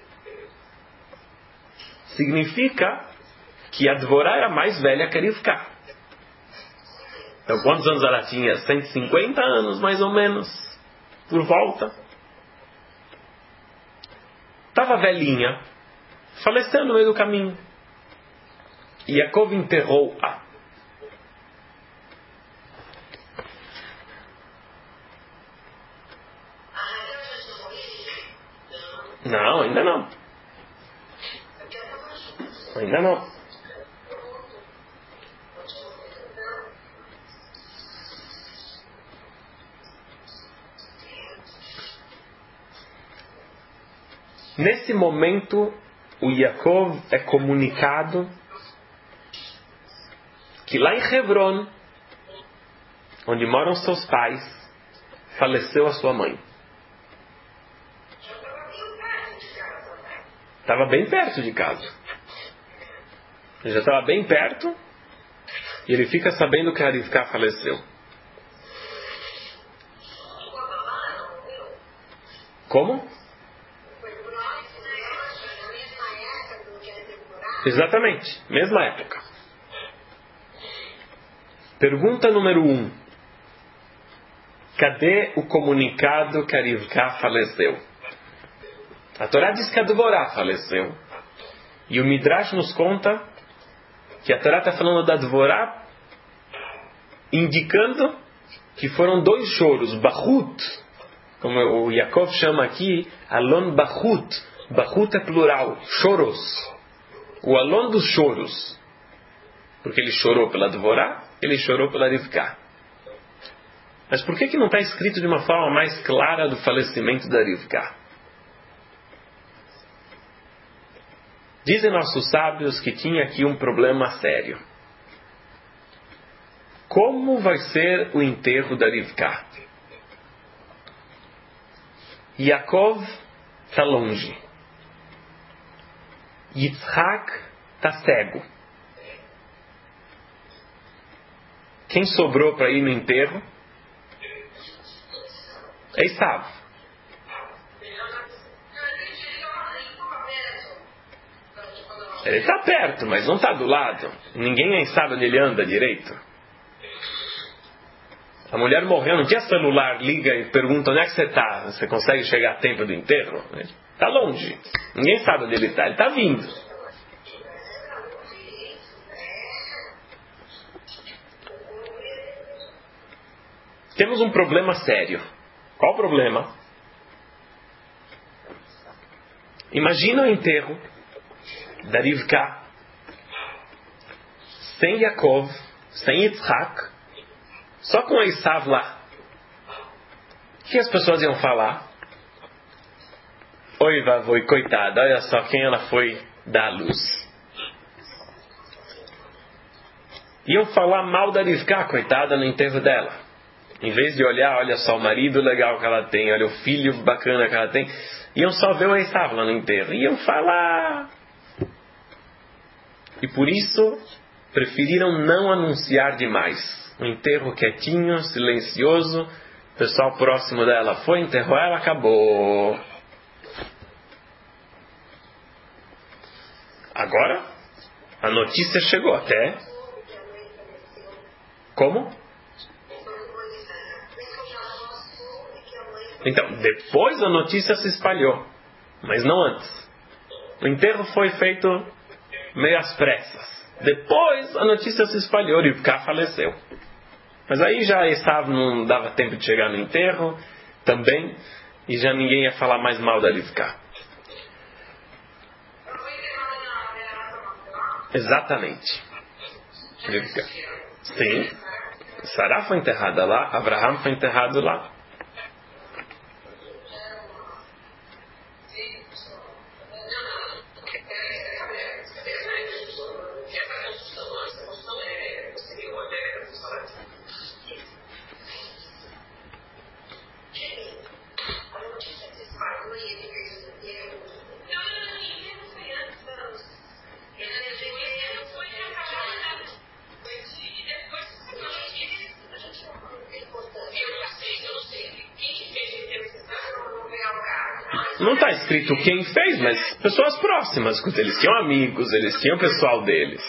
Significa que a Dvorá era mais velha que a Rivka. Então, quantos anos ela tinha? 150 anos, mais ou menos, por volta. Estava velhinha, faleceu no meio do caminho. E Yaakov enterrou-a. Não, ainda não. Ainda não. Nesse momento, o Yaakov é comunicado que lá em Hebron, onde moram seus pais, faleceu a sua mãe. Estava bem perto de casa. Ele já estava bem perto e ele fica sabendo que a Rivka faleceu. Como? Exatamente, mesma época. Pergunta número 1. Cadê o comunicado que a Rivka faleceu? A Torá diz que a Dvorá faleceu. E o Midrash nos conta que a Torá está falando da Dvorá, indicando que foram 2 choros, Bahut, como o Yaakov chama aqui, Alon Bahut. Bahut é plural, choros. O Alon dos choros. Porque ele chorou pela Dvorá, ele chorou pela Rivka. Mas por que não está escrito de uma forma mais clara do falecimento da Rivka? Dizem nossos sábios que tinha aqui um problema sério. Como vai ser o enterro da Rivka? Yaakov está longe. Yitzhak está cego. Quem sobrou para ir no enterro? Esav. Ele está perto, mas não está do lado. Ninguém nem sabe onde ele anda direito. A mulher morreu, não tinha celular, liga e pergunta onde é que você está. Você consegue chegar a tempo do enterro? Está longe. Ninguém sabe onde ele está. Ele está vindo. Temos um problema sério. Qual o problema? Imagina o enterro da Rivka sem Yaakov, sem Yitzhak, só com Esav lá. O que as pessoas iam falar? Oi, vavoi, coitada, olha só quem ela foi dar à luz. Iam falar mal da Rivka, coitada, no enterro dela. Em vez de olhar, olha só o marido legal que ela tem, olha o filho bacana que ela tem, iam só ver o Esav lá no enterro. Iam falar. E por isso, preferiram não anunciar demais. Um enterro quietinho, silencioso. O pessoal próximo dela foi, enterrou ela, acabou. Agora, a notícia chegou até... Como? Então, depois a notícia se espalhou. Mas não antes. O enterro foi feito meio às pressas. Depois a notícia se espalhou e Rivka faleceu. Mas aí já Esav não dava tempo de chegar no enterro também. E já ninguém ia falar mais mal da Rivka. Exatamente. Rivka. Sim. Sará foi enterrada lá. Abraham foi enterrado lá. Não está escrito quem fez, mas pessoas próximas. Eles tinham amigos, eles tinham pessoal deles.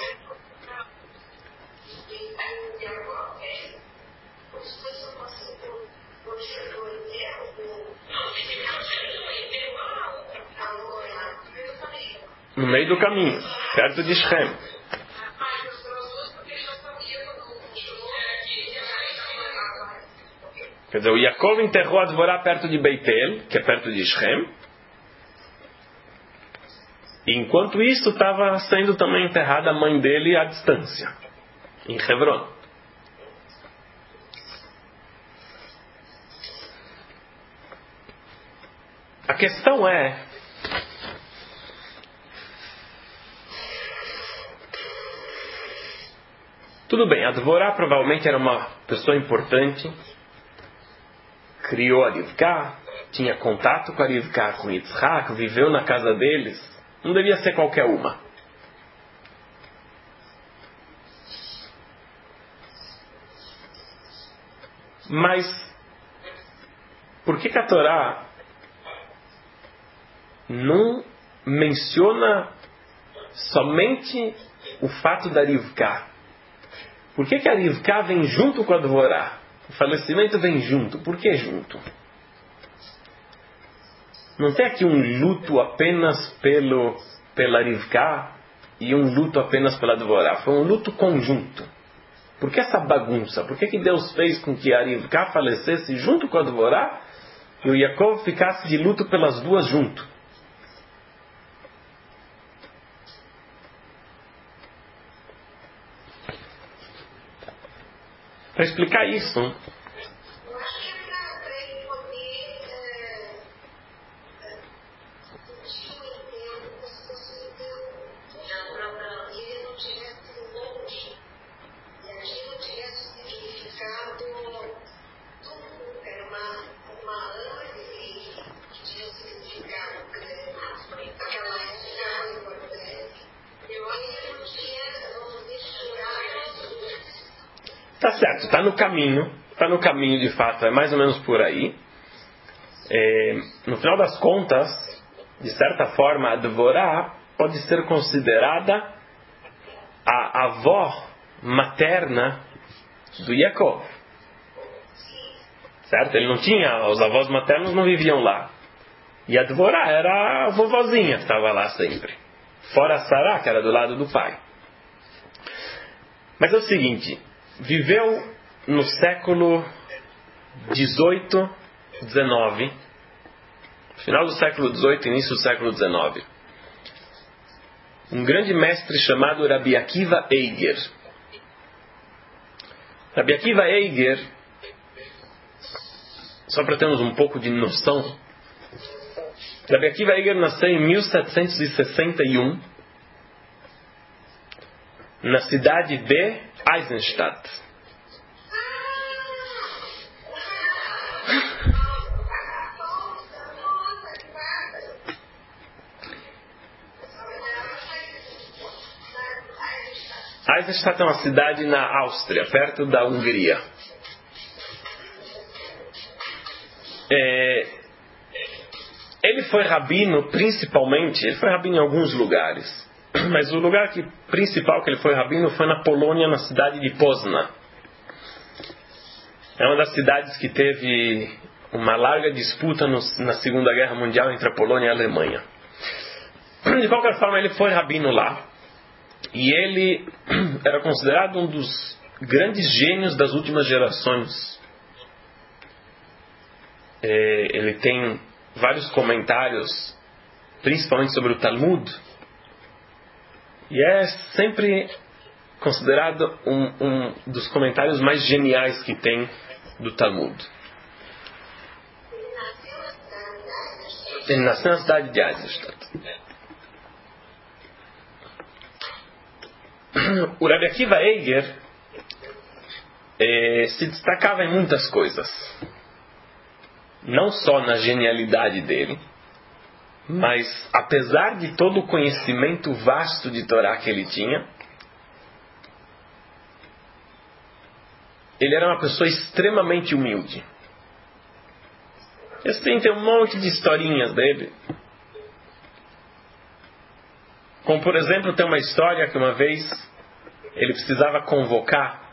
No meio do caminho, perto de Shem. Quer dizer, o Yaakov enterrou a Dvorá perto de Beitel, que é perto de Shem. E enquanto isso, estava sendo também enterrada a mãe dele à distância, em Hebron. A questão é... Tudo bem, a Dvorá provavelmente era uma pessoa importante. Criou a Rivka, tinha contato com a Rivka, com Yitzhak, viveu na casa deles. Não devia ser qualquer uma. Mas, por que a Torá não menciona somente o fato da Rivka? Por que a Rivka vem junto com a Dvorá? O falecimento vem junto. Por que junto? Não tem aqui um luto apenas pela Rivka e um luto apenas pela Dvorá. Foi um luto conjunto. Por que essa bagunça? Por que Deus fez com que a Rivka falecesse junto com a Dvorá e o Yaakov ficasse de luto pelas duas junto? Para explicar isso... Tá certo, está no caminho de fato, é mais ou menos por aí. No final das contas, de certa forma, a Dvorá pode ser considerada a avó materna do Yaakov. Certo? Ele não tinha, os avós maternos não viviam lá. E a Dvorá era a vovozinha que estava lá sempre. Fora a Sará, que era do lado do pai. Mas é o seguinte, viveu no século 18, 19, final do século 18, início do século 19, um grande mestre chamado Rabi Akiva Eiger. Rabi Akiva Eiger, só para termos um pouco de noção, Rabi Akiva Eiger nasceu em 1761 na cidade de Eisenstadt. Eisenstadt é uma cidade na Áustria, perto da Hungria. Ele foi rabino principalmente, ele foi rabino em alguns lugares, mas o lugar principal que ele foi rabino foi na Polônia, na cidade de Poznan. É uma das cidades que teve uma larga disputa na Segunda Guerra Mundial entre a Polônia e a Alemanha. De qualquer forma, ele foi rabino lá. E ele era considerado um dos grandes gênios das últimas gerações. Ele tem vários comentários, principalmente sobre o Talmud. E é sempre considerado um dos comentários mais geniais que tem do Talmud. Ele nasceu na cidade de Eisenstadt. O Rabi Akiva Eiger se destacava em muitas coisas. Não só na genialidade dele, mas apesar de todo o conhecimento vasto de Torá que ele tinha, ele era uma pessoa extremamente humilde. E assim, tem um monte de historinhas dele. Como, por exemplo, tem uma história que uma vez ele precisava convocar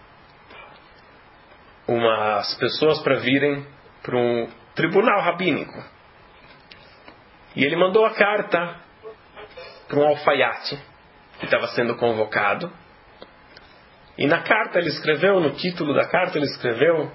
umas pessoas para virem para um tribunal rabínico. E ele mandou a carta para um alfaiate que estava sendo convocado. E na carta ele escreveu, no título da carta ele escreveu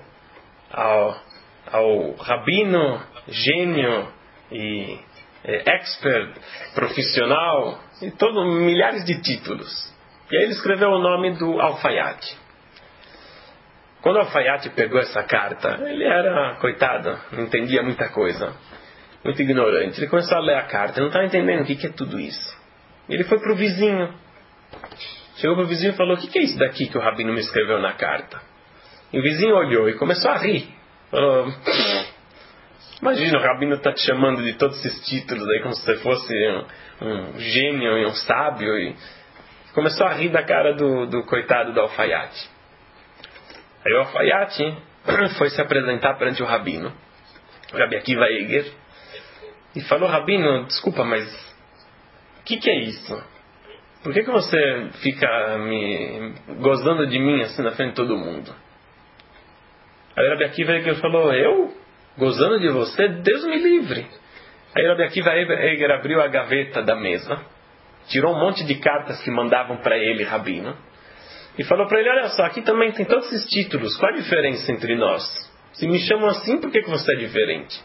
ao rabino, gênio e expert, profissional, e milhares de títulos. E aí ele escreveu o nome do alfaiate. Quando o alfaiate pegou essa carta, ele era, coitado, não entendia muita coisa, muito ignorante. Ele começou a ler a carta, ele não estava entendendo o que é tudo isso. Ele foi para o vizinho. Chegou para o vizinho e falou: o que é isso daqui que o rabino me escreveu na carta? E o vizinho olhou e começou a rir. Falou: imagina, o rabino está te chamando de todos esses títulos aí como se você fosse um gênio e um sábio. E começou a rir da cara do coitado do alfaiate. Aí o alfaiate foi se apresentar perante o rabino, o Rabi Akiva Eiger, e falou: rabino, desculpa, mas o que é isso? Por que você fica gozando de mim assim na frente de todo mundo? Aí o Rabi Akiva Eiger falou: eu? Gozando de você? Deus me livre. Aí o Rabi Akiva Eiger abriu a gaveta da mesa, tirou um monte de cartas que mandavam para ele, rabino, e falou para ele: olha só, aqui também tem todos esses títulos, qual a diferença entre nós? Se me chamam assim, por que você é diferente?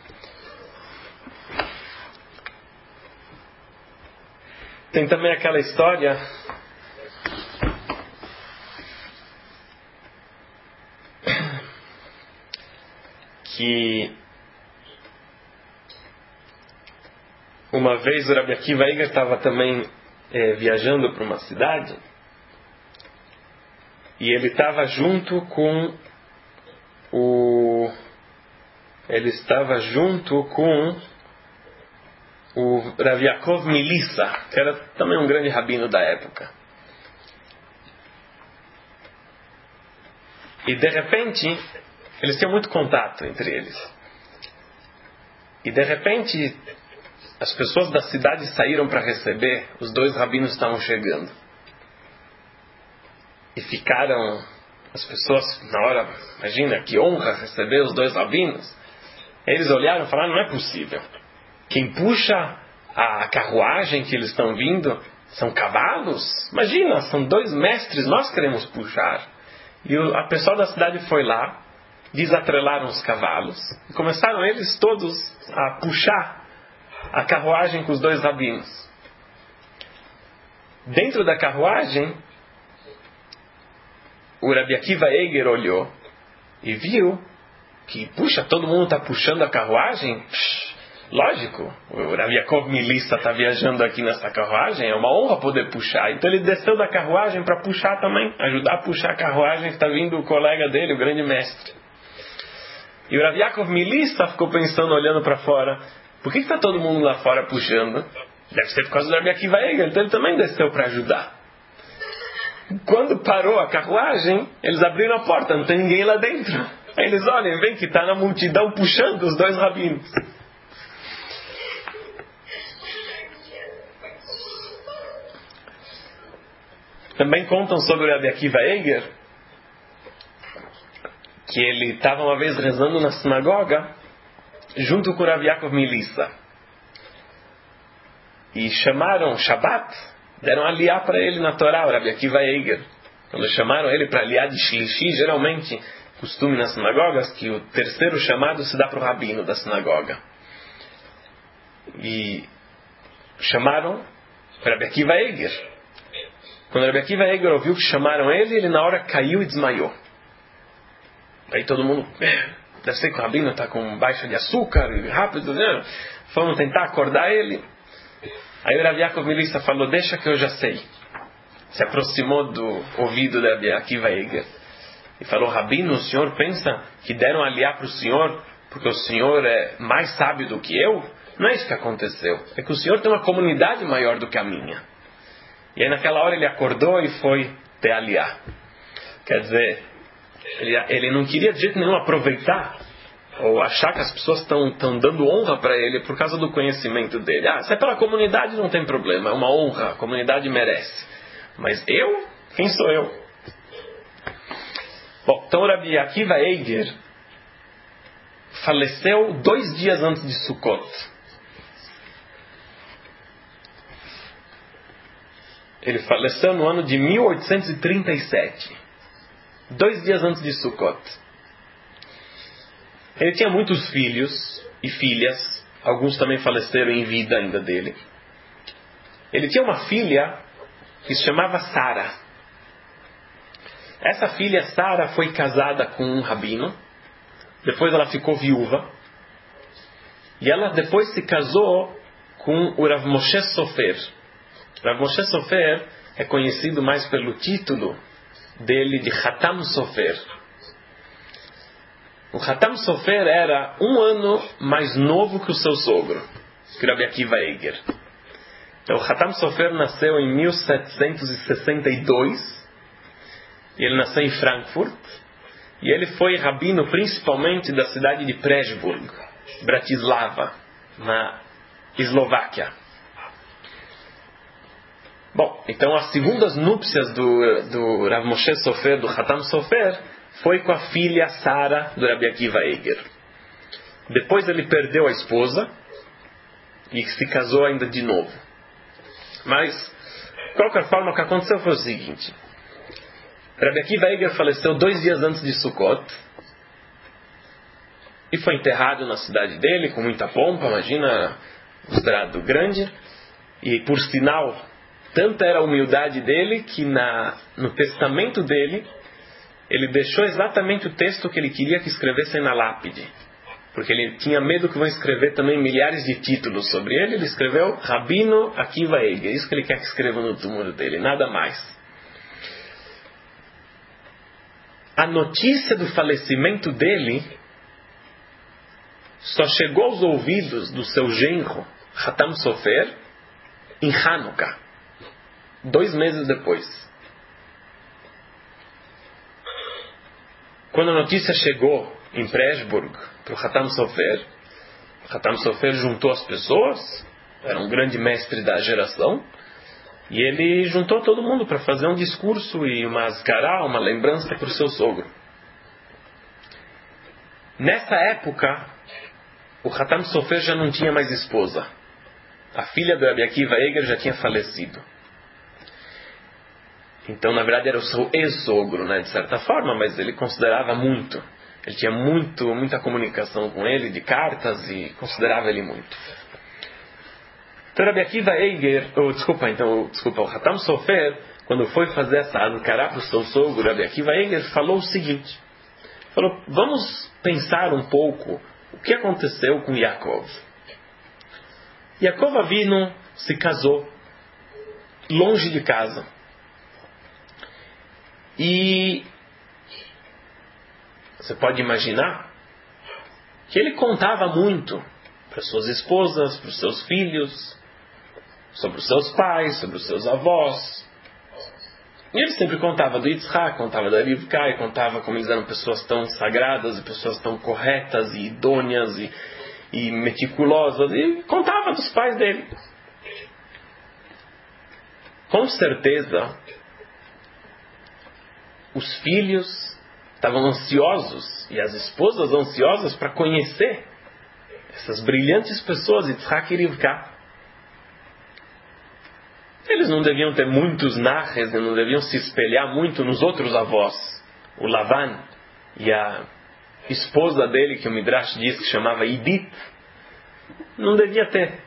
Tem também aquela história que uma vez o Rabi Akiva Eiger estava também viajando para uma cidade, e ele estava junto com o Rav Yaakov Milissa, que era também um grande rabino da época. E de repente, eles tinham muito contato entre eles. E de repente, as pessoas da cidade saíram para receber, os dois rabinos estavam chegando. E ficaram, as pessoas, na hora, imagina, que honra receber os dois rabinos. Eles olharam e falaram, não é possível. Quem puxa a carruagem que eles estão vindo são cavalos? Imagina, são dois mestres, nós queremos puxar. E a pessoa da cidade foi lá, desatrelaram os cavalos, e começaram eles todos a puxar a carruagem com os dois rabinos. Dentro da carruagem, o Rabi Akiva Eiger olhou e viu que, puxa, todo mundo está puxando a carruagem? Lógico, o Rabi Yaakov Milissa está viajando aqui nessa carruagem, é uma honra poder puxar. Então ele desceu da carruagem para puxar também, ajudar a puxar a carruagem que está vindo o colega dele, o grande mestre. E o Rabi Yaakov Milissa ficou pensando, olhando para fora, por que está todo mundo lá fora puxando? Deve ser por causa do Rabi Akiva Eiger, então ele também desceu para ajudar. Quando parou a carruagem, eles abriram a porta, não tem ninguém lá dentro. Aí eles olham, veem que está na multidão puxando os dois rabinos. Também contam sobre o Rabi Akiva Eiger que ele estava uma vez rezando na sinagoga junto com o Rabi Yaakov Milissa. E chamaram Shabbat, deram aliá para ele na Torá, o Rabi Akiva Eiger. Quando chamaram ele para aliá de Shlishi, geralmente, costume nas sinagogas, que o terceiro chamado se dá para o rabino da sinagoga. E chamaram o Rabi Akiva Eiger. Quando o Rabi Akiva Eiger ouviu que chamaram ele, ele na hora caiu e desmaiou. Aí todo mundo, deve ser que o rabino está com baixa de açúcar, rápido, né? Vamos tentar acordar ele. Aí o Rabi Yaakov Milissa falou, deixa que eu já sei. Se aproximou do ouvido do Rabi Akiva Eiger e falou, rabino, o senhor pensa que deram aliá para o senhor porque o senhor é mais sábio do que eu? Não é isso que aconteceu. É que o senhor tem uma comunidade maior do que a minha. E aí naquela hora ele acordou e foi ter aliá. Quer dizer, ele não queria de jeito nenhum aproveitar ou achar que as pessoas estão dando honra para ele por causa do conhecimento dele. Se é pela comunidade não tem problema, é uma honra, a comunidade merece. Mas eu? Quem sou eu? Bom, então o Rabi Akiva Eiger faleceu 2 dias antes de Sukkot. Ele faleceu no ano de 1837. 2 dias antes de Sukkot. Ele tinha muitos filhos e filhas. Alguns também faleceram em vida ainda dele. Ele tinha uma filha que se chamava Sara. Essa filha, Sara, foi casada com um rabino. Depois ela ficou viúva. E ela depois se casou com o Rav Moshe Sofer. Rav Moshe Sofer é conhecido mais pelo título dele de Hatam Sofer. O Hatam Sofer era 1 ano mais novo que o seu sogro, que o Rabi Akiva Eiger. Então o Hatam Sofer nasceu em 1762. E ele nasceu em Frankfurt. E ele foi rabino principalmente da cidade de Pressburg, Bratislava, na Eslováquia. Bom, então as segundas núpcias do Rav Moshe Sofer, do Hatam Sofer, foi com a filha Sara do Rabi Akiva Eiger. Depois ele perdeu a esposa e se casou ainda de novo. Mas, de qualquer forma, o que aconteceu foi o seguinte. Rabi Akiva Eiger faleceu 2 dias antes de Sukkot e foi enterrado na cidade dele com muita pompa, imagina, um estrado grande. E por sinal, tanta era a humildade dele que no testamento dele ele deixou exatamente o texto que ele queria que escrevessem na lápide, porque ele tinha medo que vão escrever também milhares de títulos sobre ele. Ele escreveu Rabino Akiva Eiger, isso que ele quer que escrevam no túmulo dele, nada mais. A notícia do falecimento dele só chegou aos ouvidos do seu genro Hatam Sofer em Hanukkah, 2 meses depois. Quando a notícia chegou em Pressburg para o Hatam Sofer, Hatam Sofer juntou as pessoas, era um grande mestre da geração, e ele juntou todo mundo para fazer um discurso e uma azkará, uma lembrança para o seu sogro. Nessa época, o Hatam Sofer já não tinha mais esposa. A filha do Rabbi Akiva Eiger já tinha falecido. Então, na verdade, era o seu ex-sogro, né, de certa forma, mas ele considerava muito. Ele tinha muita comunicação com ele, de cartas, e considerava ele muito. Então, Rabbi Akiva Eiger, o Hatam Sofer, quando foi fazer essa azkará para o seu sogro, Rabbi Akiva Eiger falou o seguinte, falou, vamos pensar um pouco o que aconteceu com Yaakov. Yaakov Avinu se casou longe de casa. E você pode imaginar que ele contava muito para suas esposas, para os seus filhos, sobre os seus pais, sobre os seus avós. E ele sempre contava do Yitzhak, contava da Rivka, e contava como eles eram pessoas tão sagradas, e pessoas tão corretas, e idôneas, e meticulosas, e contava dos pais dele. Com certeza, os filhos estavam ansiosos, e as esposas ansiosas para conhecer essas brilhantes pessoas, Yitzhak e Rivka. Eles não deviam ter muitos narres, não deviam se espelhar muito nos outros avós. O Lavan e a esposa dele, que o Midrash diz que chamava Idit, não devia ter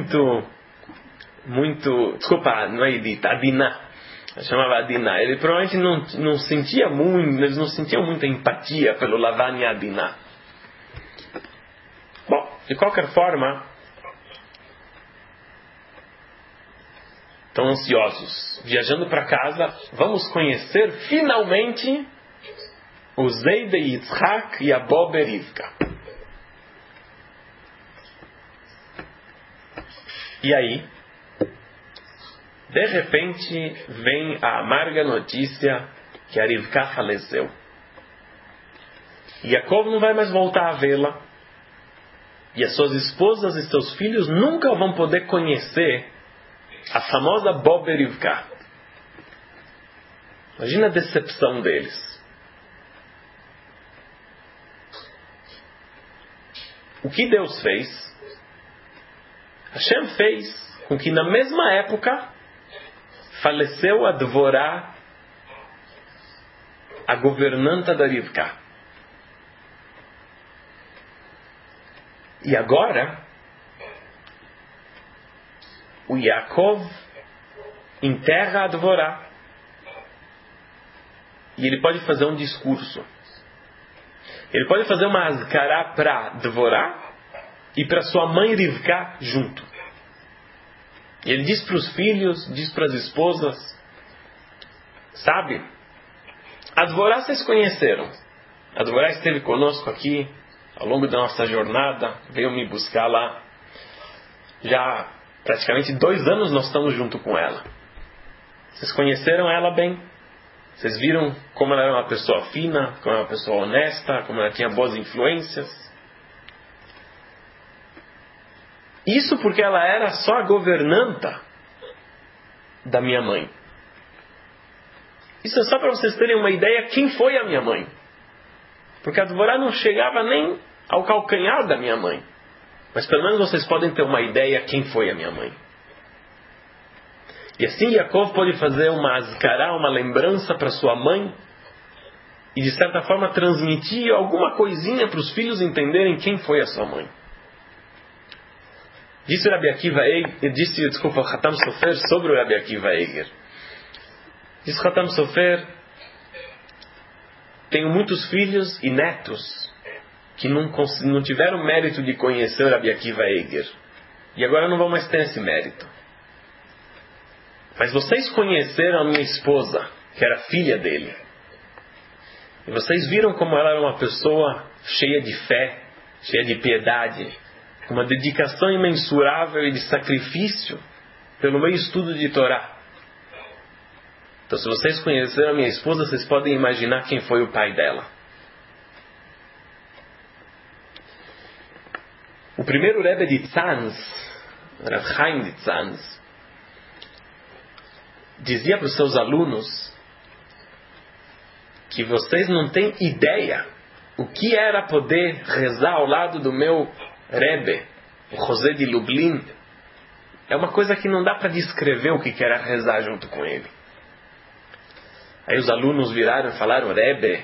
desculpa, não é Idit, Adinah. Chamava Adinah. Ele provavelmente não sentia muito, eles não sentiam muita empatia pelo Lavan e Adinah. Bom, de qualquer forma, estão ansiosos, viajando para casa, vamos conhecer finalmente o Zeide Yitzhak e a Bob Rivka. E aí, de repente, vem a amarga notícia que a Rivka faleceu. E Yaakov não vai mais voltar a vê-la. E as suas esposas e seus filhos nunca vão poder conhecer a famosa Bob Rivka. Imagina a decepção deles. O que Deus fez? Hashem fez com que na mesma época faleceu a Dvorá, a governanta da Rivka. E agora o Yaakov enterra a Dvorá. E ele pode fazer um discurso. Ele pode fazer uma azkará para Dvorá e para sua mãe Rivka junto. E ele diz para os filhos, diz para as esposas, sabe, a Dvorá vocês conheceram. A Dvorá esteve conosco aqui ao longo da nossa jornada, veio me buscar lá. Já praticamente 2 anos nós estamos junto com ela. Vocês conheceram ela bem. Vocês viram como ela era uma pessoa fina, como era uma pessoa honesta, como ela tinha boas influências. Isso porque ela era só a governanta da minha mãe. Isso é só para vocês terem uma ideia quem foi a minha mãe. Porque a Dvorá não chegava nem ao calcanhar da minha mãe. Mas pelo menos vocês podem ter uma ideia quem foi a minha mãe. E assim Yaakov pode fazer uma azkará, uma lembrança para sua mãe, e de certa forma transmitir alguma coisinha para os filhos entenderem quem foi a sua mãe. Disse o Rabbi Akiva Eiger, o Hatam Sofer sobre o Rabbi Akiva Eiger. Disse o Hatam Sofer, tenho muitos filhos e netos que não tiveram mérito de conhecer o Rabbi Akiva Eiger. E agora não vão mais ter esse mérito. Mas vocês conheceram a minha esposa, que era filha dele. E vocês viram como ela era uma pessoa cheia de fé, cheia de piedade, com uma dedicação imensurável e de sacrifício pelo meu estudo de Torá. Então, se vocês conheceram a minha esposa, vocês podem imaginar quem foi o pai dela. O primeiro Rebbe de Tzanz, Rav Chaim de Tzanz, dizia para os seus alunos que vocês não têm ideia o que era poder rezar ao lado do meu Rebbe, o José de Lublin. É uma coisa que não dá para descrever o que era rezar junto com ele. Aí os alunos viraram e falaram: Rebbe,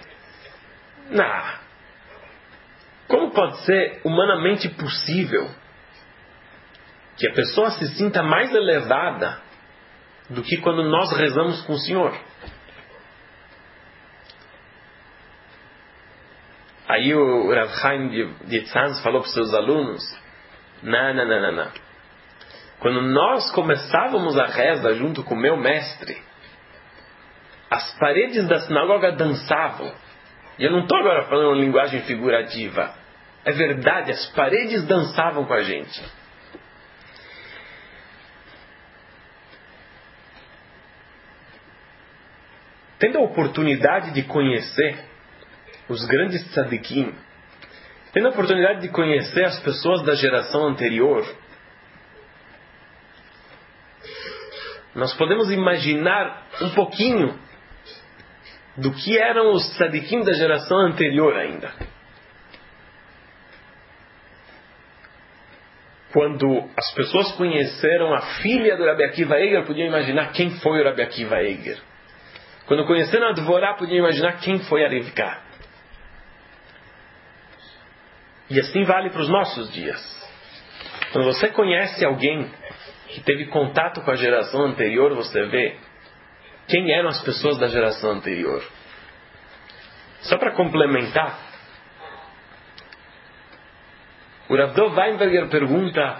como pode ser humanamente possível que a pessoa se sinta mais elevada do que quando nós rezamos com o Senhor? Aí o Rav Chaim de Tzanz falou para os seus alunos: não. Quando nós começávamos a reza junto com o meu mestre, as paredes da sinagoga dançavam. E eu não estou agora falando uma linguagem figurativa. É verdade, as paredes dançavam com a gente. Tendo a oportunidade de conhecer os grandes tzadikim, tendo a oportunidade de conhecer as pessoas da geração anterior, nós podemos imaginar um pouquinho do que eram os tzadikim da geração anterior ainda. Quando as pessoas conheceram a filha do Rabbi Akiva Eiger, podiam imaginar quem foi o Rabbi Akiva Eiger. Quando conheceram a Dvorá, podiam imaginar quem foi a Rivka. E assim vale para os nossos dias. Quando você conhece alguém que teve contato com a geração anterior, você vê quem eram as pessoas da geração anterior. Só para complementar, o Rav Dov Weinberger pergunta: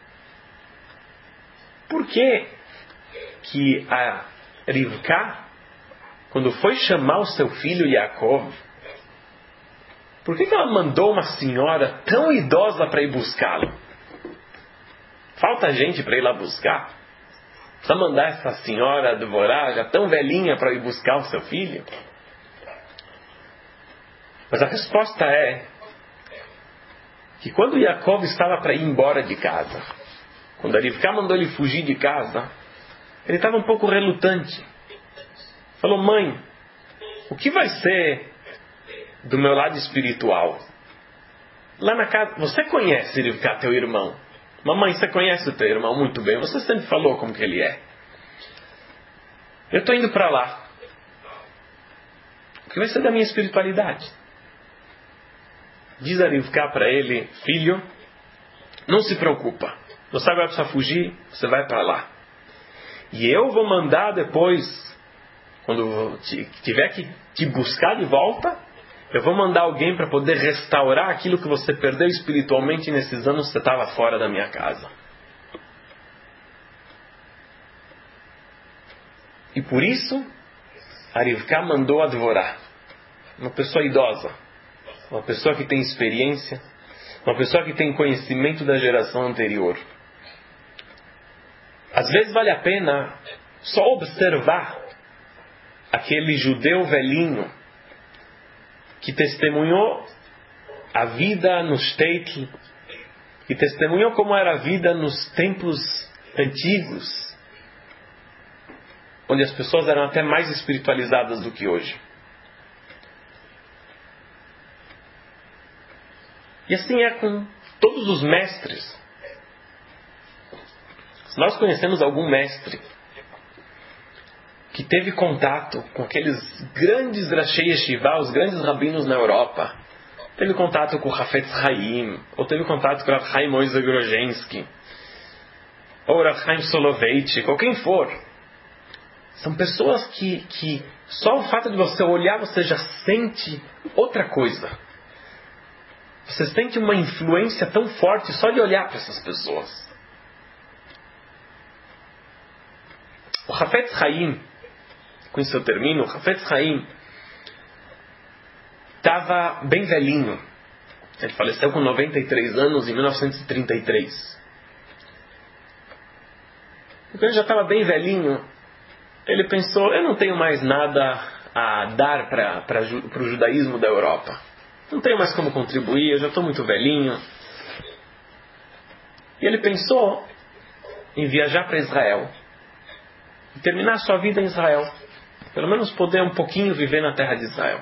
por que a Rivka, quando foi chamar o seu filho Yaakov, por que ela mandou uma senhora tão idosa para ir buscá-lo? Falta gente para ir lá buscar? Precisa mandar essa senhora Dvorá, já tão velhinha, para ir buscar o seu filho? Mas a resposta é que quando Yaakov estava para ir embora de casa, quando a Rivka mandou ele fugir de casa, ele estava um pouco relutante. Falou: mãe, o que vai ser do meu lado espiritual? Lá na casa, você conhece Rivka, teu irmão? Mamãe, você conhece o teu irmão muito bem. Você sempre falou como que ele é. Eu estou indo para lá. O que vai ser da minha espiritualidade? Diz a Rivka para ele: filho, não se preocupa. Você agora precisa fugir, você vai para lá. E eu vou mandar depois, quando tiver que te buscar de volta, eu vou mandar alguém para poder restaurar aquilo que você perdeu espiritualmente nesses anos que você estava fora da minha casa. E por isso, a Rivka mandou a Dvorá, uma pessoa idosa, uma pessoa que tem experiência, uma pessoa que tem conhecimento da geração anterior. Às vezes vale a pena só observar aquele judeu velhinho que testemunhou a vida no Shtetl, que testemunhou como era a vida nos tempos antigos, onde as pessoas eram até mais espiritualizadas do que hoje. E assim é com todos os mestres. Se nós conhecemos algum mestre que teve contato com aqueles grandes Rashei Yeshiva, os grandes rabinos na Europa, teve contato com o Hafetz Haim, ou teve contato com o Rav Chaim Moisés Grozhensky, ou o Rav Chaim Soloveitchik, ou quem for, são pessoas que só o fato de você olhar, você já sente outra coisa. Você sente uma influência tão forte só de olhar para essas pessoas. O Hafetz Haim, com isso eu termino, o Hafetz Haim estava bem velhinho. Ele faleceu com 93 anos em 1933. Quando ele já estava bem velhinho, ele pensou: eu não tenho mais nada a dar para o judaísmo da Europa. Não tenho mais como contribuir, eu já estou muito velhinho. E ele pensou em viajar para Israel e terminar sua vida em Israel. Pelo menos poder um pouquinho viver na terra de Israel.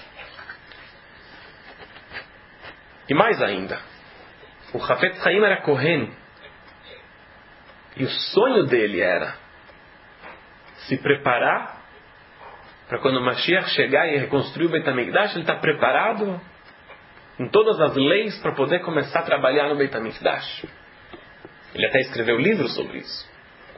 E mais ainda, o Hafetz Haim era Kohen. E o sonho dele era se preparar para quando o Mashiach chegar e reconstruir o Beit HaMikdash, ele está preparado com todas as leis para poder começar a trabalhar no Beit HaMikdash. Ele até escreveu livros sobre isso.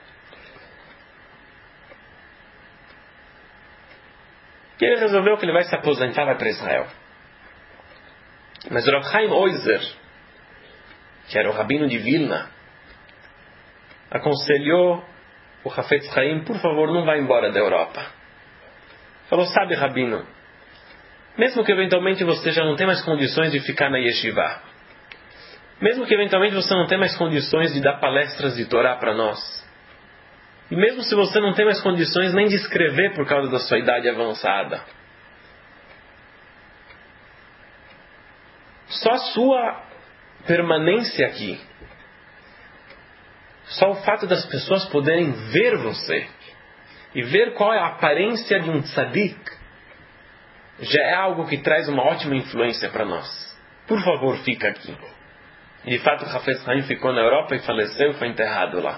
E ele resolveu que ele vai se aposentar e vai para Israel. Mas o Rav Chaim Oizer, que era o rabino de Vilna, aconselhou o Hafetz Haim, por favor, não vá embora da Europa. Falou, sabe, rabino, mesmo que eventualmente você já não tenha mais condições de ficar na yeshiva, mesmo que eventualmente você não tenha mais condições de dar palestras de Torá para nós, e mesmo se você não tem mais condições nem de escrever por causa da sua idade avançada, só a sua permanência aqui, só o fato das pessoas poderem ver você e ver qual é a aparência de um tzadik já é algo que traz uma ótima influência para nós. Por favor, fica aqui. E de fato o Hafetz Haim ficou na Europa e faleceu e foi enterrado lá.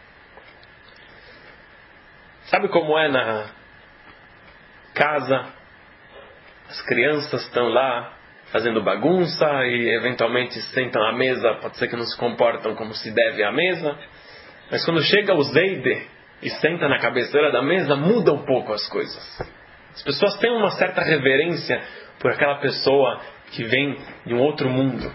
Sabe como é na casa? As crianças estão lá fazendo bagunça e eventualmente sentam à mesa, pode ser que não se comportam como se deve à mesa, mas quando chega o Zeide e senta na cabeceira da mesa, muda um pouco as coisas. As pessoas têm uma certa reverência por aquela pessoa que vem de um outro mundo.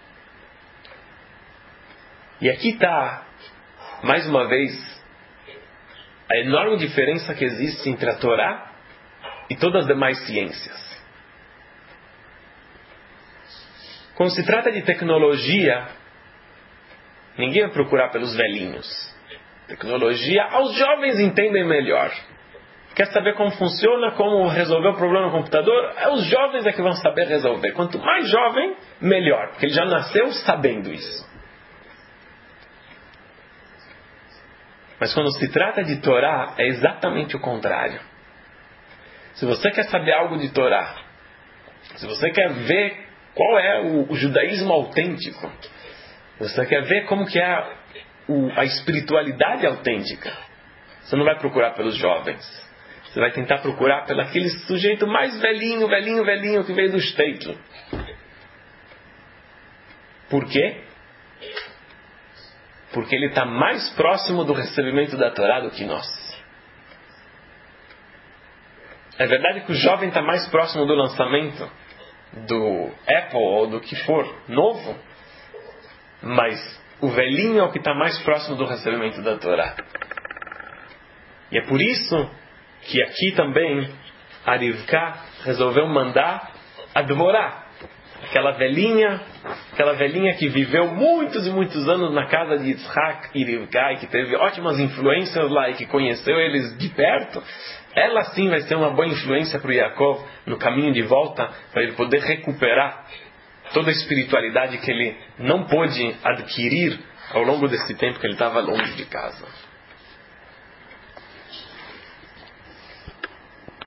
E aqui está, mais uma vez, a enorme diferença que existe entre a Torá e todas as demais ciências. Quando se trata de tecnologia, ninguém vai procurar pelos velhinhos. Tecnologia, os jovens entendem melhor. Quer saber como funciona, como resolver o problema no computador? Os jovens é que vão saber resolver. Quanto mais jovem, melhor. Porque ele já nasceu sabendo isso. Mas quando se trata de Torá, é exatamente o contrário. Se você quer saber algo de Torá, se você quer ver qual é o judaísmo autêntico, você quer ver como que é a espiritualidade autêntica, você não vai procurar pelos jovens. Você vai tentar procurar pelo aquele sujeito mais velhinho que veio do Shteitl. Por quê? Porque ele está mais próximo do recebimento da Torá do que nós. É verdade que o jovem está mais próximo do lançamento do Apple ou do que for novo, mas o velhinho é o que está mais próximo do recebimento da Torá. E é por isso que aqui também a Rivka resolveu mandar a Dvorá, aquela velhinha que viveu muitos e muitos anos na casa de Yitzhak e Rivka e que teve ótimas influências lá e que conheceu eles de perto. Ela sim vai ser uma boa influência para o Yaakov no caminho de volta, para ele poder recuperar toda a espiritualidade que ele não pôde adquirir ao longo desse tempo que ele estava longe de casa.